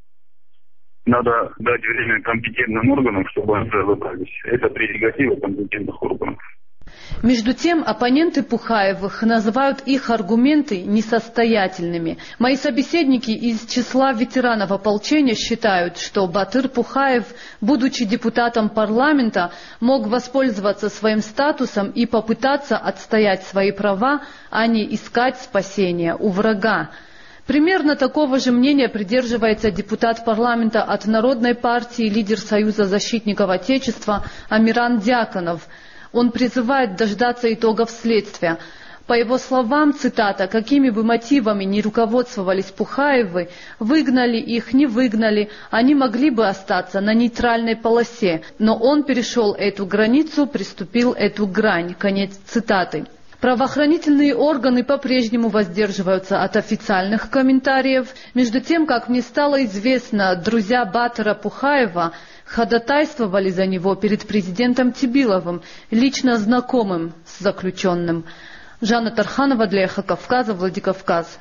надо дать время компетентным органам, чтобы они разобрались. Это прерогатива компетентных органов. Между тем, оппоненты Пухаевых называют их аргументы несостоятельными. Мои собеседники из числа ветеранов ополчения считают, что Батыр Пухаев, будучи депутатом парламента, мог воспользоваться своим статусом и попытаться отстоять свои права, а не искать спасения у врага. Примерно такого же мнения придерживается депутат парламента от Народной партии, лидер Союза защитников Отечества Амиран Дьяконов. Он призывает дождаться итогов следствия. По его словам, цитата, «какими бы мотивами ни руководствовались Пухаевы, выгнали их, не выгнали, они могли бы остаться на нейтральной полосе, но он перешел эту границу, приступил эту грань». Конец цитаты. Правоохранительные органы по-прежнему воздерживаются от официальных комментариев. Между тем, как мне стало известно, друзья Батыра Пухаева ходатайствовали за него перед президентом Тибиловым, лично знакомым с заключенным. Жанна Тарханова для «Эхо Кавказа», Владикавказ.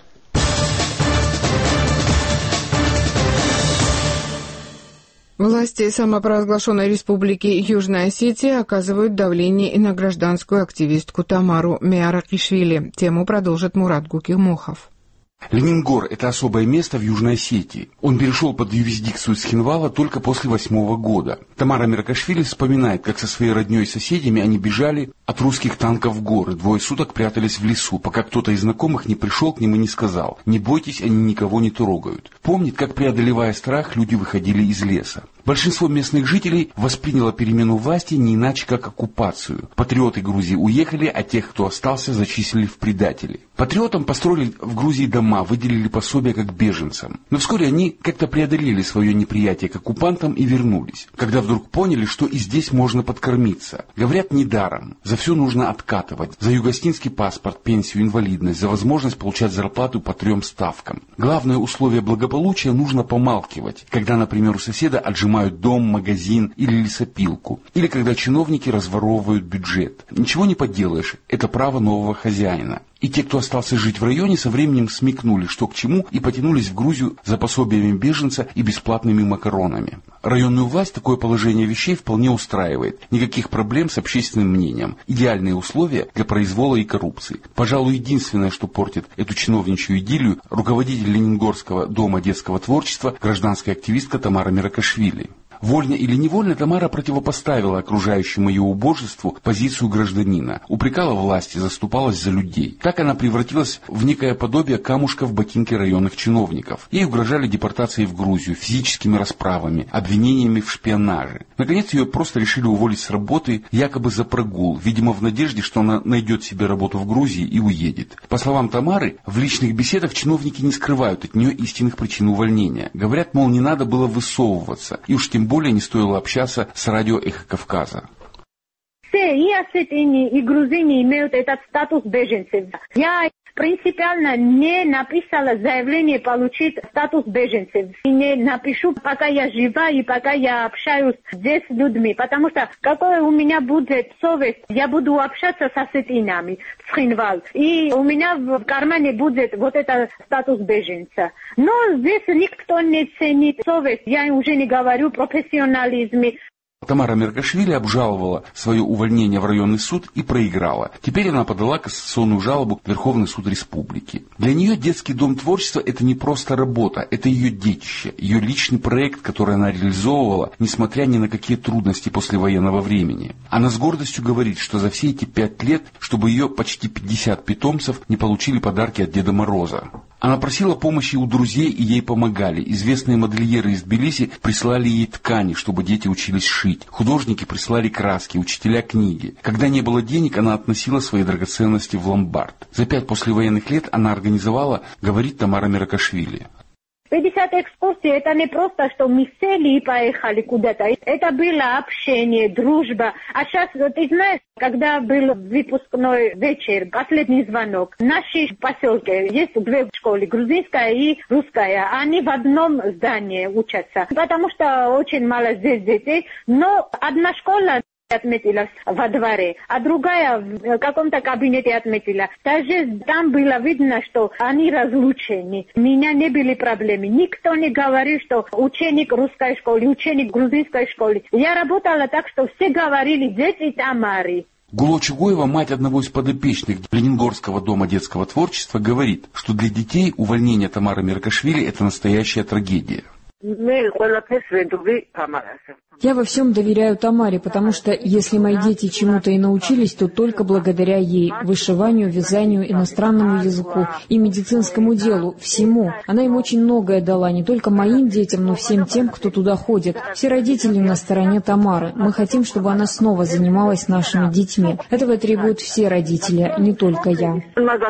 Власти самопровозглашенной республики Южная Осетия оказывают давление и на гражданскую активистку Тамару Меаракишвили. Тему продолжит Мурат Гукимухов. Ленингор – это особое место в Южной Осетии. Он перешел под юрисдикцию Цхинвала только после 2008 года. Тамара Меаракишвили вспоминает, как со своей родней и соседями они бежали от русских танков в горы. 2 суток прятались в лесу, пока кто-то из знакомых не пришел к ним и не сказал: «Не бойтесь, они никого не трогают». Помнит, как, преодолевая страх, люди выходили из леса. Большинство местных жителей восприняло перемену власти не иначе, как оккупацию. Патриоты Грузии уехали, а тех, кто остался, зачислили в предатели. Патриотам построили в Грузии дома, выделили пособия как беженцам. Но вскоре они как-то преодолели свое неприятие к оккупантам и вернулись. Когда вдруг поняли, что и здесь можно подкормиться. Говорят, недаром. За все нужно откатывать. За югославский паспорт, пенсию, инвалидность, за возможность получать зарплату по 3 ставкам. Главное условие благополучия — нужно помалкивать. Когда, например, у соседа отжимают дом, магазин или лесопилку. Или когда чиновники разворовывают бюджет. Ничего не поделаешь, это право нового хозяина. И те, кто остался жить в районе, со временем смекнули, что к чему, и потянулись в Грузию за пособиями беженца и бесплатными макаронами. Районную власть такое положение вещей вполне устраивает. Никаких проблем с общественным мнением. Идеальные условия для произвола и коррупции. Пожалуй, единственное, что портит эту чиновничью идиллию, руководитель Ленингорского дома детского творчества, гражданская активистка Тамара Меракашвили. Вольно или невольно Тамара противопоставила окружающему ее убожеству позицию гражданина, упрекала власти, заступалась за людей. Так она превратилась в некое подобие камушка в ботинке районных чиновников. Ей угрожали депортацией в Грузию, физическими расправами, обвинениями в шпионаже. Наконец ее просто решили уволить с работы якобы за прогул, видимо в надежде, что она найдет себе работу в Грузии и уедет. По словам Тамары, в личных беседах чиновники не скрывают от нее истинных причин увольнения. Говорят, мол, не надо было высовываться, и уж тем более не стоило общаться с радио «Эхо Кавказа». Все и осетины, и грузины имеют этот статус беженцев. Я принципиально не написала заявление получить статус беженцев. И не напишу, пока я жива и пока я общаюсь здесь с людьми. Потому что какой у меня будет совесть, я буду общаться с осетинами в Цхинвал. И у меня в кармане будет вот этот статус беженца. Но здесь никто не ценит совесть. Я уже не говорю о профессионализме. Тамара Меркашвили обжаловала свое увольнение в районный суд и проиграла. Теперь она подала кассационную жалобу в Верховный суд республики. Для нее детский дом творчества – это не просто работа, это ее детище, ее личный проект, который она реализовывала, несмотря ни на какие трудности послевоенного времени. Она с гордостью говорит, что за все эти 5 лет, чтобы ее почти 50 питомцев не получили подарки от Деда Мороза. Она просила помощи у друзей, и ей помогали. Известные модельеры из Тбилиси прислали ей ткани, чтобы дети учились шить. Художники прислали краски, учителя книги. Когда не было денег, она относила свои драгоценности в ломбард. За 5 послевоенных лет она организовала, говорит Тамара Меракашвили. 50 экскурсий, это не просто, что мы сели и поехали куда-то. Это было общение, дружба. А сейчас, ты знаешь, когда был выпускной вечер, последний звонок, в нашей поселке есть 2 школы, грузинская и русская. Они в одном здании учатся, потому что очень мало здесь детей. Но одна школа отметилась во дворе, а другая в каком-то кабинете отметила. Даже там было видно, что они разлучены. У меня не были проблемы. Никто не говорил, что ученик русской школы, ученик грузинской школы. Я работала так, что все говорили дети Тамары. Гуло Чугоева, мать одного из подопечных Ленингорского дома детского творчества, говорит, что для детей увольнение Тамары Меракашвили – это настоящая трагедия. Я во всем доверяю Тамаре, потому что если мои дети чему-то и научились, то только благодаря ей, вышиванию, вязанию, иностранному языку и медицинскому делу, всему. Она им очень многое дала, не только моим детям, но всем тем, кто туда ходит. Все родители на стороне Тамары. Мы хотим, чтобы она снова занималась нашими детьми. Этого требуют все родители, не только я.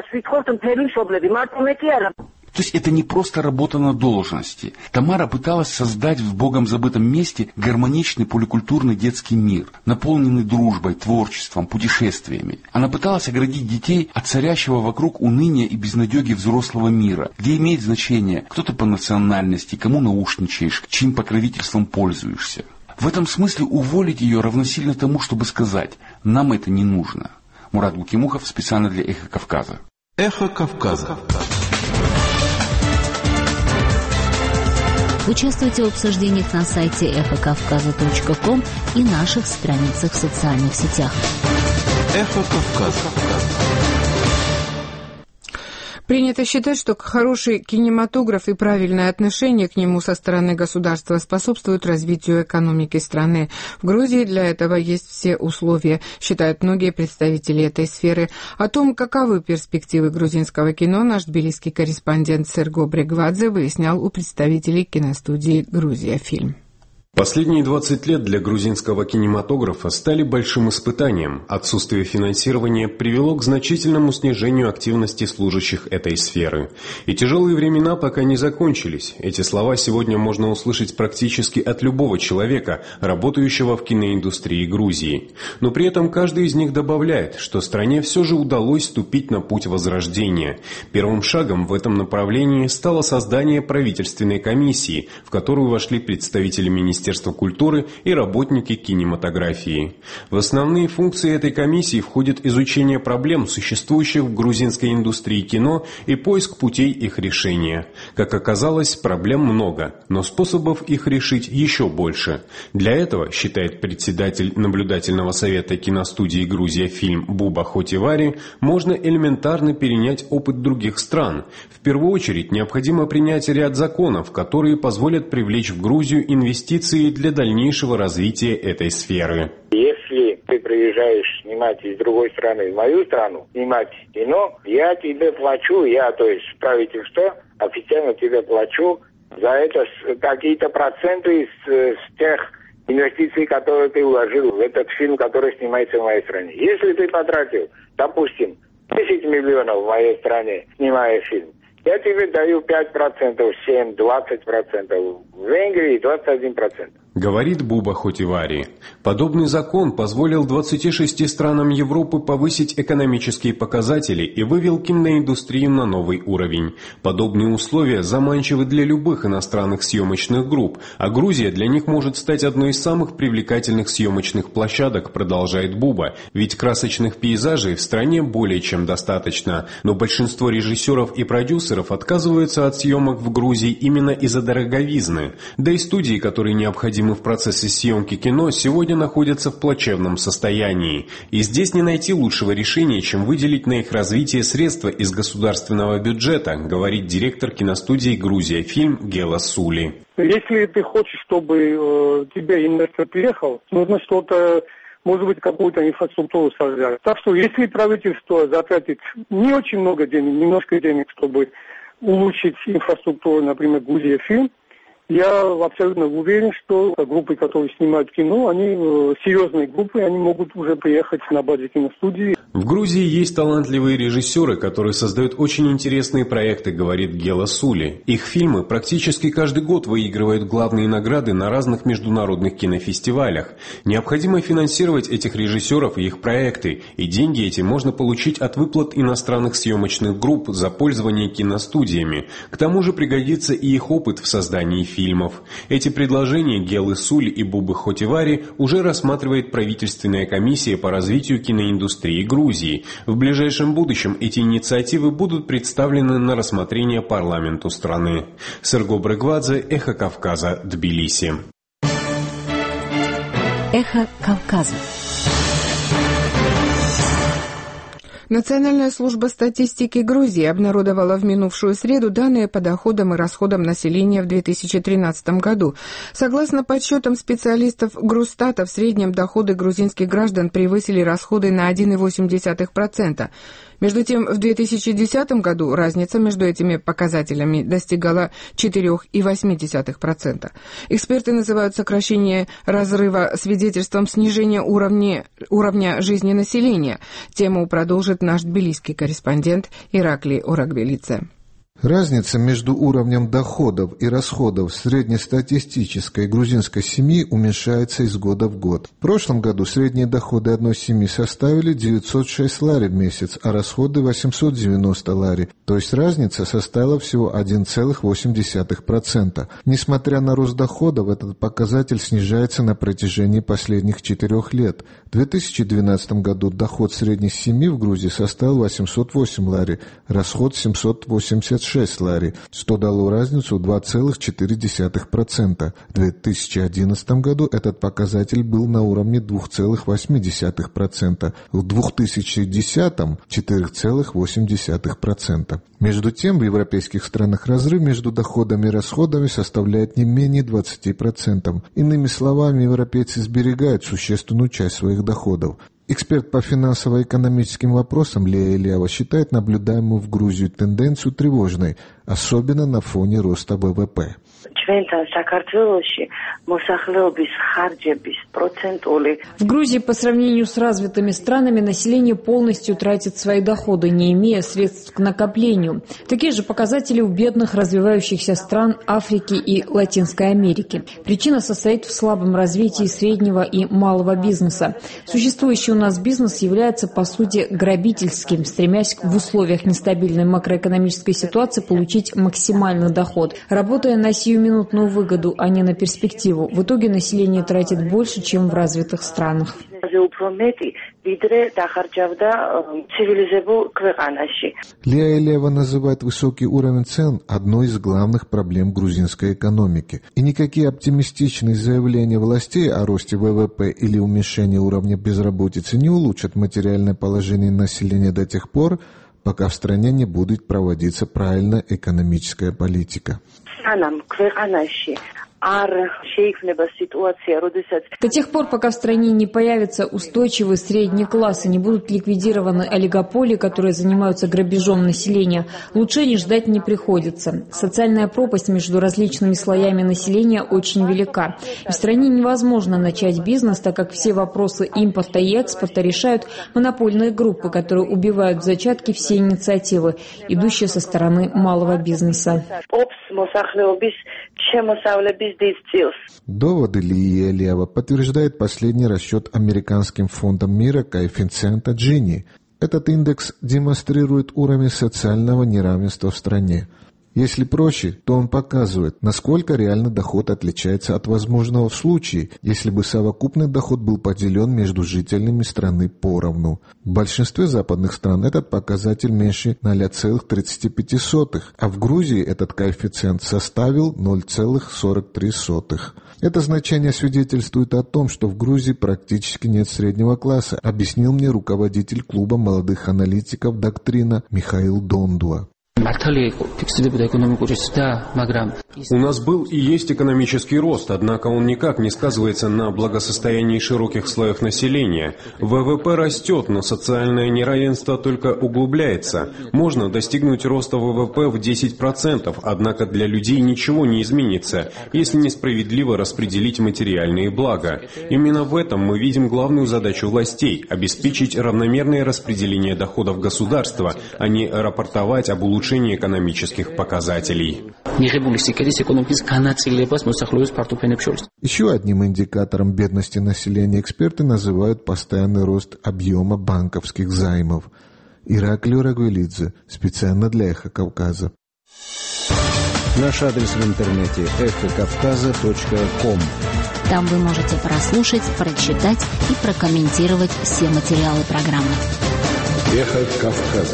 То есть это не просто работа на должности. Тамара пыталась создать в богом забытом месте гармоничный поликультурный детский мир, наполненный дружбой, творчеством, путешествиями. Она пыталась оградить детей от царящего вокруг уныния и безнадеги взрослого мира, где имеет значение, кто ты по национальности, кому наушничаешь, чьим покровительством пользуешься. В этом смысле уволить ее равносильно тому, чтобы сказать «нам это не нужно». Мурат Гукимухов специально для «Эхо Кавказа». «Эхо Кавказа». Участвуйте в обсуждениях на сайте эхокавказа.ком и наших страницах в социальных сетях. Эхо Кавказа. Принято считать, что хороший кинематограф и правильное отношение к нему со стороны государства способствуют развитию экономики страны. В Грузии для этого есть все условия, считают многие представители этой сферы. О том, каковы перспективы грузинского кино, наш тбилисский корреспондент Серго Брегвадзе выяснял у представителей киностудии «Грузия Фильм». Последние 20 лет для грузинского кинематографа стали большим испытанием. Отсутствие финансирования привело к значительному снижению активности служащих этой сферы. И тяжелые времена пока не закончились. Эти слова сегодня можно услышать практически от любого человека, работающего в киноиндустрии Грузии. Но при этом каждый из них добавляет, что стране все же удалось ступить на путь возрождения. Первым шагом в этом направлении стало создание правительственной комиссии, в которую вошли представители Министерства Министерства культуры и работники кинематографии. В основные функции этой комиссии входит изучение проблем, существующих в грузинской индустрии кино, и поиск путей их решения. Как оказалось, проблем много, но способов их решить еще больше. Для этого, считает председатель наблюдательного совета киностудии «Грузия Фильм» Буба Хотивари, можно элементарно перенять опыт других стран. В первую очередь необходимо принять ряд законов, которые позволят привлечь в Грузию инвестиции для дальнейшего развития этой сферы. Если ты приезжаешь снимать из другой страны в мою страну, снимать кино, я тебе плачу, то есть правительство, официально тебе плачу за это какие-то проценты с тех инвестиций, которые ты вложил в этот фильм, который снимается в моей стране. Если ты потратил, допустим, 10 миллионов в моей стране, снимая фильм, я тебе даю 5%, 7%, 20%, в Венгрии 21%. Говорит Буба Хотивари. Подобный закон позволил 26 странам Европы повысить экономические показатели и вывел киноиндустрию на новый уровень. Подобные условия заманчивы для любых иностранных съемочных групп, а Грузия для них может стать одной из самых привлекательных съемочных площадок, продолжает Буба, ведь красочных пейзажей в стране более чем достаточно. Но большинство режиссеров и продюсеров отказываются от съемок в Грузии именно из-за дороговизны. Да и студии, которые необходимы в процессе съемки кино, сегодня находятся в плачевном состоянии. И здесь не найти лучшего решения, чем выделить на их развитие средства из государственного бюджета, говорит директор киностудии «Грузия Фильм» Гела Сули. Если ты хочешь, чтобы тебе инвестор приехал, нужно что-то, может быть, какую-то инфраструктуру создать. Так что если правительство затратит не очень много денег, немножко денег, чтобы улучшить инфраструктуру, например, «Грузия Фильм», я абсолютно уверен, что группы, которые снимают кино, они серьезные группы, они могут уже приехать на базе киностудии. В Грузии есть талантливые режиссеры, которые создают очень интересные проекты, говорит Гела Сули. Их фильмы практически каждый год выигрывают главные награды на разных международных кинофестивалях. Необходимо финансировать этих режиссеров и их проекты, и деньги эти можно получить от выплат иностранных съемочных групп за пользование киностудиями. К тому же пригодится и их опыт в создании фильмов. Эти предложения Гелы Сули и Бубы Хотивари уже рассматривает правительственная комиссия по развитию киноиндустрии Грузии. В ближайшем будущем эти инициативы будут представлены на рассмотрение парламенту страны. Серго Брыгвадзе, Эхо Кавказа, Тбилиси. Эхо Кавказа. Национальная служба статистики Грузии обнародовала в минувшую среду данные по доходам и расходам населения в 2013 году. Согласно подсчетам специалистов Грустата, в среднем доходы грузинских граждан превысили расходы на 1,8%. Между тем, в 2010 году разница между этими показателями достигала 4,8%. Эксперты называют сокращение разрыва свидетельством снижения уровня жизни населения. Тему продолжит наш тбилисский корреспондент Ираклий Орагбелидзе. Разница между уровнем доходов и расходов среднестатистической грузинской семьи уменьшается из года в год. В прошлом году средние доходы одной семьи составили 906 лари в месяц, а расходы 890 лари, то есть разница составила всего 1,8%. Несмотря на рост доходов, этот показатель снижается на протяжении последних 4 лет. В 2012 году доход средней семьи в Грузии составил 808 лари, расход 786 лари, что дало разницу в 2,4%. В 2011 году этот показатель был на уровне 2,8%, в 2010 – 4,8%. Между тем, в европейских странах разрыв между доходами и расходами составляет не менее 20%. Иными словами, европейцы сберегают существенную часть своих доходов. Эксперт по финансово-экономическим вопросам Лея Ильява считает наблюдаемую в Грузии тенденцию тревожной, особенно на фоне роста ВВП. В Грузии по сравнению с развитыми странами население полностью тратит свои доходы, не имея средств к накоплению. Такие же показатели у бедных развивающихся стран Африки и Латинской Америки. Причина состоит в слабом развитии среднего и малого бизнеса. Существующий у нас бизнес является по сути грабительским, стремясь в условиях нестабильной макроэкономической ситуации получить максимальный доход. Работая на сию сиюминутную выгоду, а не на перспективу. В итоге население тратит больше, чем в развитых странах. Лия Илиева называет высокий уровень цен одной из главных проблем грузинской экономики. И никакие оптимистичные заявления властей о росте ВВП или уменьшении уровня безработицы не улучшат материальное положение населения до тех пор, пока в стране не будет проводиться правильная экономическая политика. До тех пор, пока в стране не появится устойчивый средний класс и не будут ликвидированы олигополии, которые занимаются грабежом населения, улучшений ждать не приходится. Социальная пропасть между различными слоями населения очень велика. И в стране невозможно начать бизнес, так как все вопросы импорта и экспорта решают монопольные группы, которые убивают в зачатке все инициативы, идущие со стороны малого бизнеса. Доводы Лии Илиева подтверждает последний расчет Американским фондом мира коэффициента Джини. Этот индекс демонстрирует уровень социального неравенства в стране. Если проще, то он показывает, насколько реально доход отличается от возможного в случае, если бы совокупный доход был поделен между жителями страны поровну. В большинстве западных стран этот показатель меньше 0,35, а в Грузии этот коэффициент составил 0,43. Это значение свидетельствует о том, что в Грузии практически нет среднего класса, объяснил мне руководитель клуба молодых аналитиков «Доктрина» Михаил Дондуа. У нас был и есть экономический рост, однако он никак не сказывается на благосостоянии широких слоев населения. ВВП растет, но социальное неравенство только углубляется. Можно достигнуть роста ВВП в 10%, однако для людей ничего не изменится, если несправедливо распределить материальные блага. Именно в этом мы видим главную задачу властей – обеспечить равномерное распределение доходов государства, а не рапортовать об улучшении экономических показателей. Еще одним индикатором бедности населения эксперты называют постоянный рост объема банковских займов. Ираклий Рагуэлидзе, специально для «Эхо Кавказа». Наш адрес в интернете эхокавказа.ком. Там вы можете прослушать, прочитать и прокомментировать все материалы программы. Эхо Кавказа.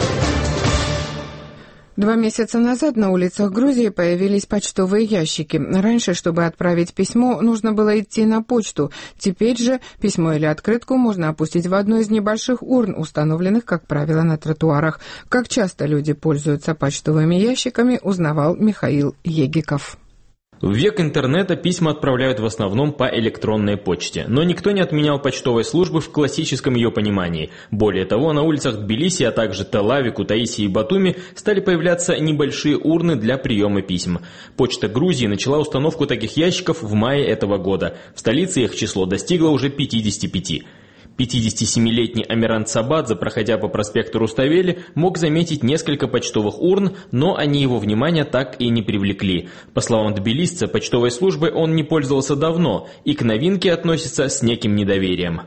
2 месяца назад на улицах Грузии появились почтовые ящики. Раньше, чтобы отправить письмо, нужно было идти на почту. Теперь же письмо или открытку можно опустить в одну из небольших урн, установленных, как правило, на тротуарах. Как часто люди пользуются почтовыми ящиками, узнавал Михаил Егиков. В век интернета письма отправляют в основном по электронной почте, но никто не отменял почтовой службы в классическом ее понимании. Более того, на улицах Тбилиси, а также Тель-Авива, Кутаиси и Батуми стали появляться небольшие урны для приема писем. Почта Грузии начала установку таких ящиков в мае этого года. В столице их число достигло уже 55. 57-летний Амиран Цабадзе, проходя по проспекту Руставели, мог заметить несколько почтовых урн, но они его внимания так и не привлекли. По словам тбилисца, почтовой службой он не пользовался давно и к новинке относится с неким недоверием.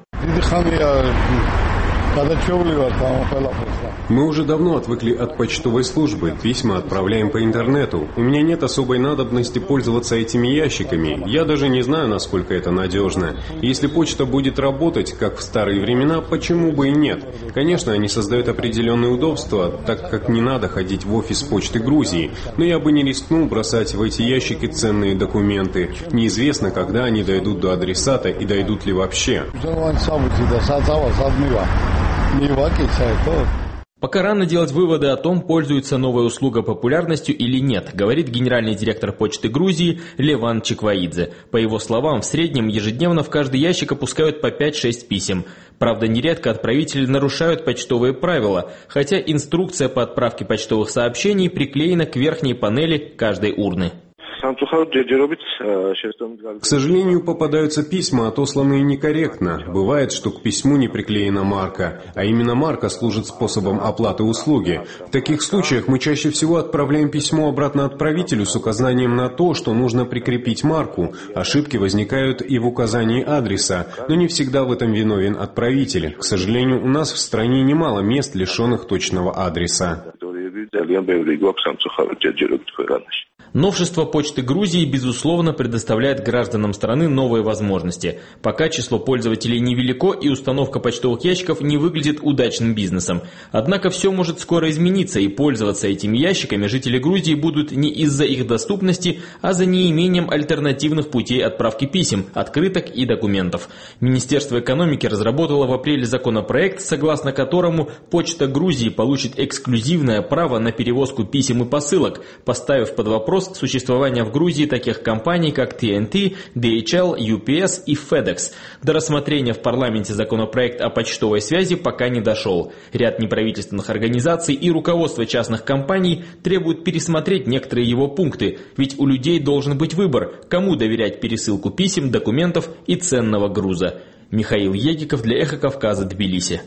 Мы уже давно отвыкли от почтовой службы, письма отправляем по интернету. У меня нет особой надобности пользоваться этими ящиками, я даже не знаю, насколько это надежно. Если почта будет работать, как в старые времена, почему бы и нет? Конечно, они создают определенные удобства, так как не надо ходить в офис почты Грузии, но я бы не рискнул бросать в эти ящики ценные документы. Неизвестно, когда они дойдут до адресата и дойдут ли вообще. Пока рано делать выводы о том, пользуется новая услуга популярностью или нет, говорит генеральный директор почты Грузии Леван Чикваидзе. По его словам, в среднем ежедневно в каждый ящик опускают по 5-6 писем. Правда, нередко отправители нарушают почтовые правила, хотя инструкция по отправке почтовых сообщений приклеена к верхней панели каждой урны. К сожалению, попадаются письма, отосланные некорректно. Бывает, что к письму не приклеена марка, а именно марка служит способом оплаты услуги. В таких случаях мы чаще всего отправляем письмо обратно отправителю с указанием на то, что нужно прикрепить марку. Ошибки возникают и в указании адреса, но не всегда в этом виновен отправитель. К сожалению, у нас в стране немало мест, лишенных точного адреса. Новшество Почты Грузии, безусловно, предоставляет гражданам страны новые возможности. Пока число пользователей невелико и установка почтовых ящиков не выглядит удачным бизнесом. Однако все может скоро измениться, и пользоваться этими ящиками жители Грузии будут не из-за их доступности, а за неимением альтернативных путей отправки писем, открыток и документов. Министерство экономики разработало в апреле законопроект, согласно которому Почта Грузии получит эксклюзивное право на перевозку писем и посылок, поставив под вопрос существования в Грузии таких компаний, как TNT, DHL, UPS и FedEx. До рассмотрения в парламенте законопроект о почтовой связи пока не дошел. Ряд неправительственных организаций и руководство частных компаний требуют пересмотреть некоторые его пункты, ведь у людей должен быть выбор, кому доверять пересылку писем, документов и ценного груза. Михаил Егиков для «Эхо Кавказа», Тбилиси.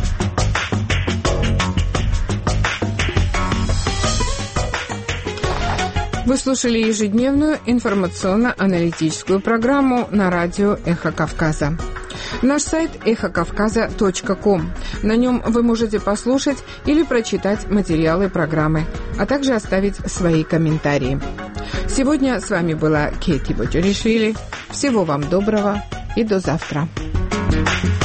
Вы слушали ежедневную информационно-аналитическую программу на радио «Эхо Кавказа». Наш сайт эхокавказа.ком. На нем вы можете послушать или прочитать материалы программы, а также оставить свои комментарии. Сегодня с вами была Кейти Боджоришвили. Всего вам доброго и до завтра.